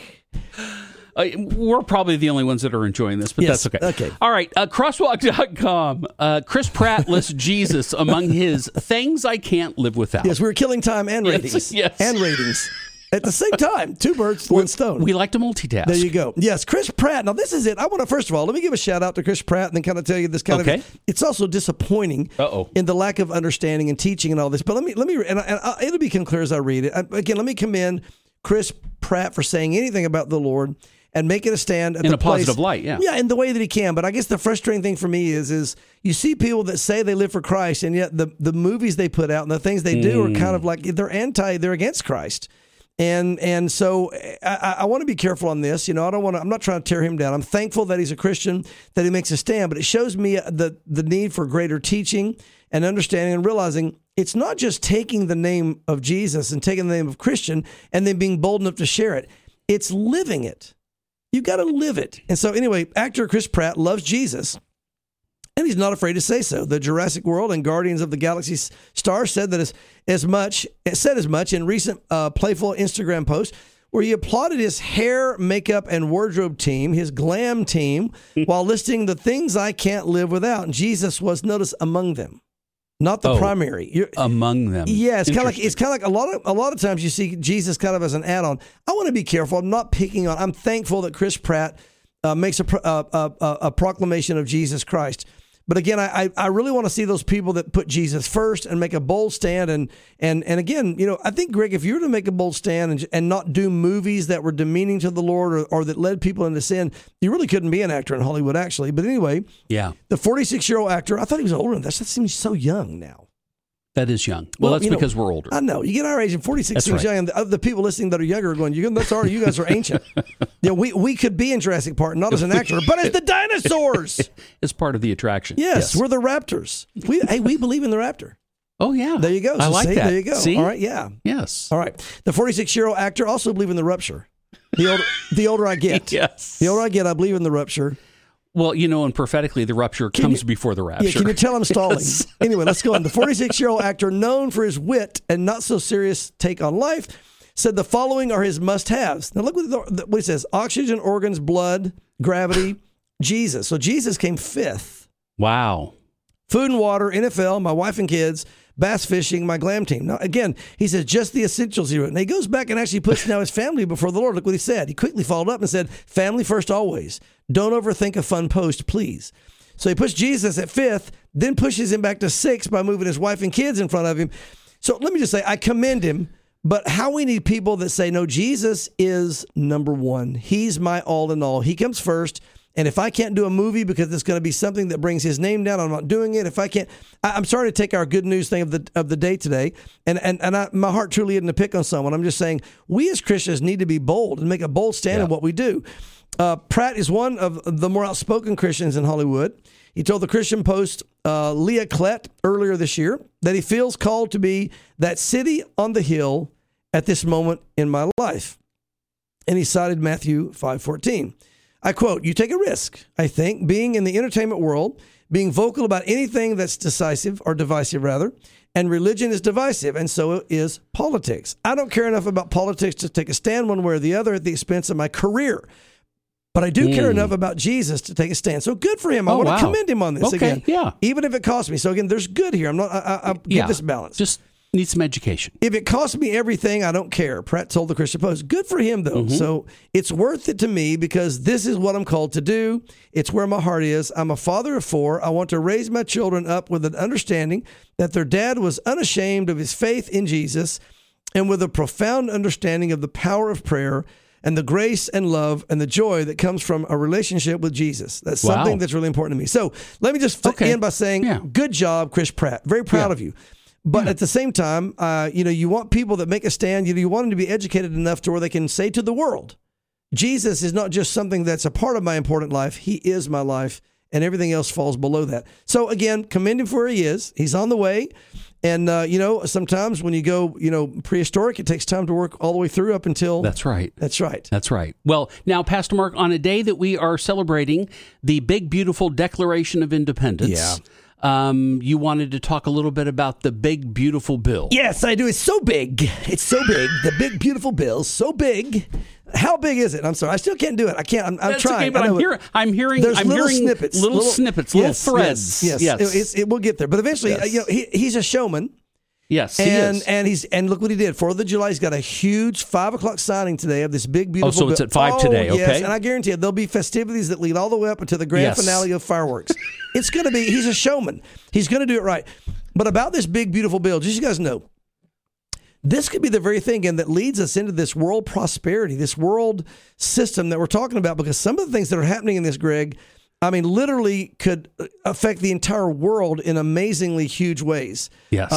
Speaker 2: We're probably the only ones that are enjoying this, but that's okay.
Speaker 7: Okay.
Speaker 2: All right. Crosswalk.com. Chris Pratt lists Jesus among his things I can't live without.
Speaker 7: Yes, we were killing time and ratings.
Speaker 2: Yes.
Speaker 7: And ratings. At the same time, two birds, one stone.
Speaker 2: We like to multitask.
Speaker 7: There you go. Yes, Chris Pratt. Now, this is it. I want to, first of all, let me give a shout out to Chris Pratt and then kind of tell you this kind of, it's also disappointing in the lack of understanding and teaching and all this. But let me, it'll become clear as I read it. Again, let me commend Chris Pratt for saying anything about the Lord and making a stand at
Speaker 2: in
Speaker 7: the
Speaker 2: a positive light,
Speaker 7: yeah, in the way that he can. But I guess the frustrating thing for me is you see people that say they live for Christ, and yet the movies they put out and the things they do are kind of like they're against Christ. And so I want to be careful on this. I'm not trying to tear him down. I'm thankful that he's a Christian, that he makes a stand, but it shows me the need for greater teaching and understanding and realizing it's not just taking the name of Jesus and taking the name of Christian and then being bold enough to share it. It's living it. You got to live it. And so anyway, actor Chris Pratt loves Jesus, and he's not afraid to say so. The Jurassic World and Guardians of the Galaxy star said that as much in recent playful Instagram post where he applauded his hair, makeup, and wardrobe team, his glam team, while listing the things I can't live without. And Jesus was, notice, among them. Not the primary. You're
Speaker 2: among them.
Speaker 7: Yeah, it's kind of like a lot of times you see Jesus kind of as an add-on. I want to be careful. I'm not picking on. I'm thankful that Chris Pratt makes a proclamation of Jesus Christ. But again, I really want to see those people that put Jesus first and make a bold stand. And again, I think, Greg, if you were to make a bold stand and not do movies that were demeaning to the Lord or that led people into sin, you really couldn't be an actor in Hollywood, actually. But anyway, the 46-year-old actor, I thought he was older than that. That seems so young now.
Speaker 2: That is young. Well, that's because we're older.
Speaker 7: I know. You get our age, and 46 seems young. And the people listening that are younger are going, you guys are ancient. We could be in Jurassic Park, not as an actor, but as the dinosaurs.
Speaker 2: It's part of the attraction.
Speaker 7: Yes, we're the raptors. We believe in the raptor.
Speaker 2: Oh, yeah.
Speaker 7: There you go.
Speaker 2: I like that.
Speaker 7: There you go.
Speaker 2: See?
Speaker 7: All right, yeah.
Speaker 2: Yes.
Speaker 7: All right. The 46-year-old actor also believes in the rupture. The older I get.
Speaker 2: Yes.
Speaker 7: The older I get, I believe in the rupture.
Speaker 2: Well, and prophetically, the rupture comes before the rapture.
Speaker 7: Yeah, can you tell I'm stalling?
Speaker 2: Yes.
Speaker 7: Anyway, let's go on. The 46-year-old actor, known for his wit and not so serious take on life, said the following are his must-haves. Now, look what he says. Oxygen, organs, blood, gravity, Jesus. So Jesus came fifth.
Speaker 2: Wow.
Speaker 7: Food and water, NFL, my wife and kids, bass fishing, my glam team. Now, again, he says just the essentials he wrote. And he goes back and actually puts now his family before the Lord. Look what he said. He quickly followed up and said, family first always. Don't overthink a fun post, please. So he puts Jesus at fifth, then pushes him back to sixth by moving his wife and kids in front of him. So let me just say, I commend him, but how we need people that say, no, Jesus is number one. He's my all in all. He comes first. And if I can't do a movie because it's going to be something that brings his name down, I'm not doing it. If I can't, I'm sorry to take our good news thing of the day today, and my heart truly isn't to pick on someone. I'm just saying we as Christians need to be bold and make a bold stand in what we do. Pratt is one of the more outspoken Christians in Hollywood. He told the Christian Post, Leah Klett, earlier this year, that he feels called to be that city on the hill at this moment in my life. And he cited Matthew 5:14. I quote, you take a risk, I think, being in the entertainment world, being vocal about anything that's divisive, and religion is divisive, and so is politics. I don't care enough about politics to take a stand one way or the other at the expense of my career. But I do care enough about Jesus to take a stand. So good for him. I want to commend him on this again.
Speaker 2: Yeah.
Speaker 7: Even if it costs me. So again, there's good here. I get this balance.
Speaker 2: Just need some education.
Speaker 7: If it costs me everything, I don't care. Pratt told the Christian Post. Good for him, though. So it's worth it to me because this is what I'm called to do. It's where my heart is. I'm a father of 4. I want to raise my children up with an understanding that their dad was unashamed of his faith in Jesus and with a profound understanding of the power of prayer and the grace and love and the joy that comes from a relationship with Jesus. That's something that's really important to me. So let me just end by saying, good job, Chris Pratt. Very proud of you. But at the same time, you want people that make a stand. You want them to be educated enough to where they can say to the world, Jesus is not just something that's a part of my important life. He is my life, and everything else falls below that. So again, commend him for where he is. He's on the way. And, sometimes when you go, prehistoric, it takes time to work all the way through up until...
Speaker 2: That's right.
Speaker 7: That's right.
Speaker 2: That's right. Well, now, Pastor Mark, on a day that we are celebrating the big, beautiful Declaration of Independence... you wanted to talk a little bit about the big, beautiful bill.
Speaker 7: Yes, I do. It's so big. It's so big. The big, beautiful bill. So big. How big is it? I'm sorry. I still can't do it. I can't. I'm trying.
Speaker 2: Okay, but I'm hearing
Speaker 7: snippets.
Speaker 2: Little snippets, little threads.
Speaker 7: Yes. It will get there. But eventually, he's a showman.
Speaker 2: Yes, he is.
Speaker 7: And look what he did. 4th of July, he's got a huge 5:00 signing today of this big, beautiful bill.
Speaker 2: Oh, so it's at 5 today, okay.
Speaker 7: Yes, and I guarantee you, there'll be festivities that lead all the way up to the grand finale of fireworks. It's going to be, he's a showman. He's going to do it right. But about this big, beautiful bill, just so you guys know, this could be the very thing again that leads us into this world prosperity, this world system that we're talking about, because some of the things that are happening in this, Greg, I mean, literally could affect the entire world in amazingly huge ways.
Speaker 2: Yes.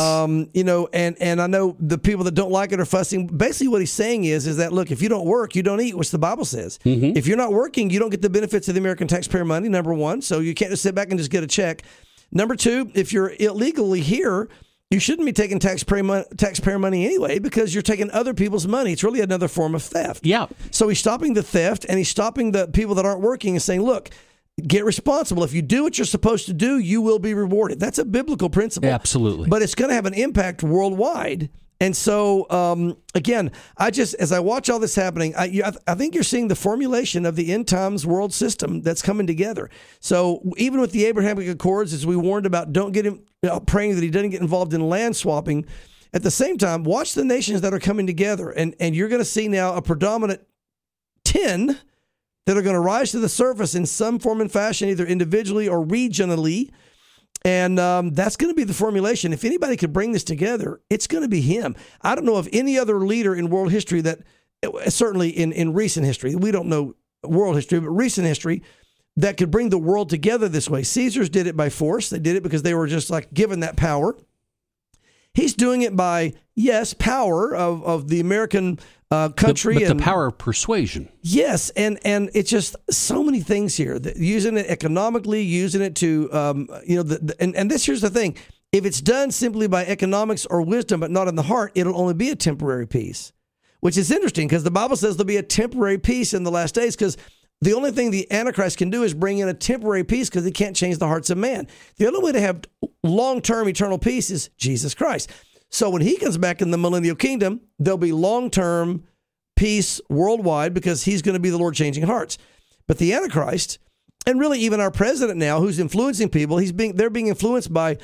Speaker 7: And I know the people that don't like it are fussing. Basically what he's saying is that, look, if you don't work, you don't eat, which the Bible says. If you're not working, you don't get the benefits of the American taxpayer money, number one. So you can't just sit back and just get a check. Number two, if you're illegally here, you shouldn't be taking taxpayer money anyway because you're taking other people's money. It's really another form of theft.
Speaker 2: Yeah.
Speaker 7: So he's stopping the theft and he's stopping the people that aren't working and saying, look, get responsible. If you do what you're supposed to do, you will be rewarded. That's a biblical principle.
Speaker 2: Absolutely.
Speaker 7: But it's going to have an impact worldwide. And so, again, as I watch all this happening, I think you're seeing the formulation of the end times world system that's coming together. So even with the Abrahamic Accords, as we warned about, don't get him praying that he doesn't get involved in land swapping. At the same time, watch the nations that are coming together. And you're going to see now a predominant 10 that are going to rise to the surface in some form and fashion, either individually or regionally. And that's going to be the formulation. If anybody could bring this together, it's going to be him. I don't know of any other leader in world history that, certainly in recent history, we don't know world history, but recent history, that could bring the world together this way. Caesars did it by force. They did it because they were just like given that power. He's doing it by, yes, power of the American country.
Speaker 2: But the power of persuasion.
Speaker 7: Yes, and it's just so many things here. Using it economically, using it to, and this here's the thing. If it's done simply by economics or wisdom, but not in the heart, it'll only be a temporary peace, which is interesting because the Bible says there'll be a temporary peace in the last days because the only thing the Antichrist can do is bring in a temporary peace because he can't change the hearts of man. The only way to have long-term eternal peace is Jesus Christ. So when he comes back in the millennial kingdom, there'll be long-term peace worldwide because he's going to be the Lord changing hearts. But the Antichrist, and really even our president now, who's influencing people, they're being influenced by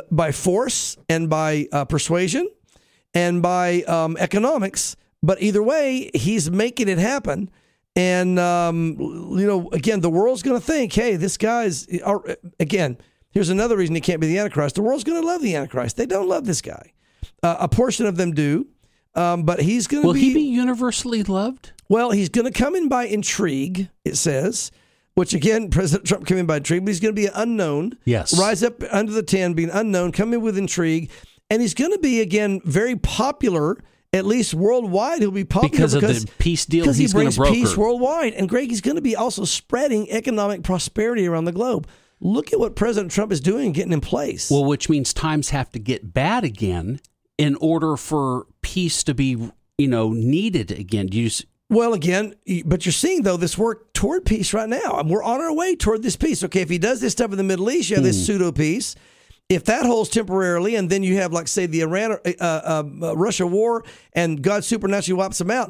Speaker 7: force and by persuasion and by economics. But either way, he's making it happen. And, again, the world's going to think, hey, this guy's, again, here's another reason he can't be the Antichrist. The world's going to love the Antichrist. They don't love this guy. A portion of them do, but he's going to be...
Speaker 2: Will he be universally loved?
Speaker 7: Well, he's going to come in by intrigue, it says, which, again, President Trump came in by intrigue, but he's going to be unknown.
Speaker 2: Yes.
Speaker 7: Rise up under the 10, being unknown, come in with intrigue. And he's going to be, again, very popular. At least worldwide, he'll be popular
Speaker 2: because of the peace deal he's going to broker.
Speaker 7: Peace worldwide. And Greg, he's going to be also spreading economic prosperity around the globe. Look at what President Trump is doing and getting in place.
Speaker 2: Well, which means times have to get bad again in order for peace to be, needed again.
Speaker 7: Well, again, but you're seeing, though, this work toward peace right now. We're on our way toward this peace. Okay, if he does this stuff in the Middle East, you have this pseudo-peace. If that holds temporarily, and then you have, like, say, the Iran-Russia war, and God supernaturally wipes them out,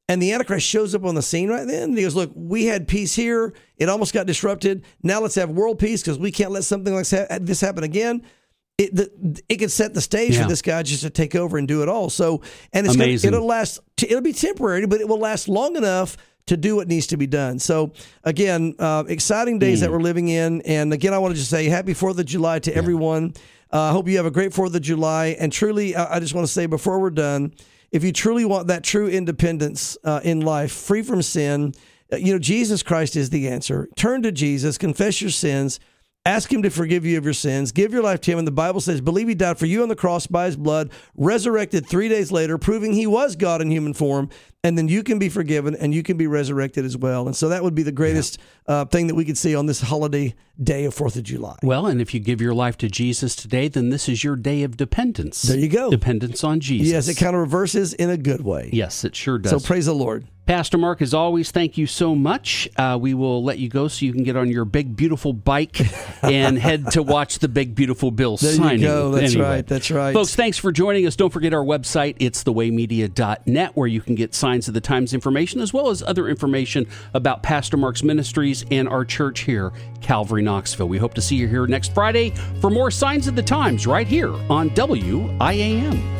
Speaker 7: And the Antichrist shows up on the scene right then. He goes, look, we had peace here. It almost got disrupted. Now let's have world peace because we can't let something like this happen again. It could set the stage for this guy just to take over and do it all. So, and it'll last. It'll be temporary, but it will last long enough to do what needs to be done. So, again, exciting days that we're living in. And again, I want to just say happy 4th of July to everyone. I hope you have a great 4th of July. And truly, I just want to say before we're done, if you truly want that true independence in life, free from sin, Jesus Christ is the answer. Turn to Jesus, confess your sins, ask him to forgive you of your sins, give your life to him. And the Bible says, believe he died for you on the cross by his blood, resurrected 3 days later, proving he was God in human form. And then you can be forgiven and you can be resurrected as well. And so that would be the greatest thing that we could see on this holiday day of 4th of July.
Speaker 2: Well, and if you give your life to Jesus today, then this is your day of dependence.
Speaker 7: There you go.
Speaker 2: Dependence on Jesus.
Speaker 7: Yes, it kind of reverses in a good way.
Speaker 2: Yes, it sure does.
Speaker 7: So praise the Lord.
Speaker 2: Pastor Mark, as always, thank you so much. We will let you go so you can get on your big, beautiful bike and head to watch the big, beautiful Bill signing.
Speaker 7: There you go. That's right. That's right.
Speaker 2: Folks, thanks for joining us. Don't forget our website. It's thewaymedia.net, where you can get Signs of the Times information as well as other information about Pastor Mark's ministries and our church here, Calvary Knoxville. We hope to see you here next Friday for more Signs of the Times right here on WIAM.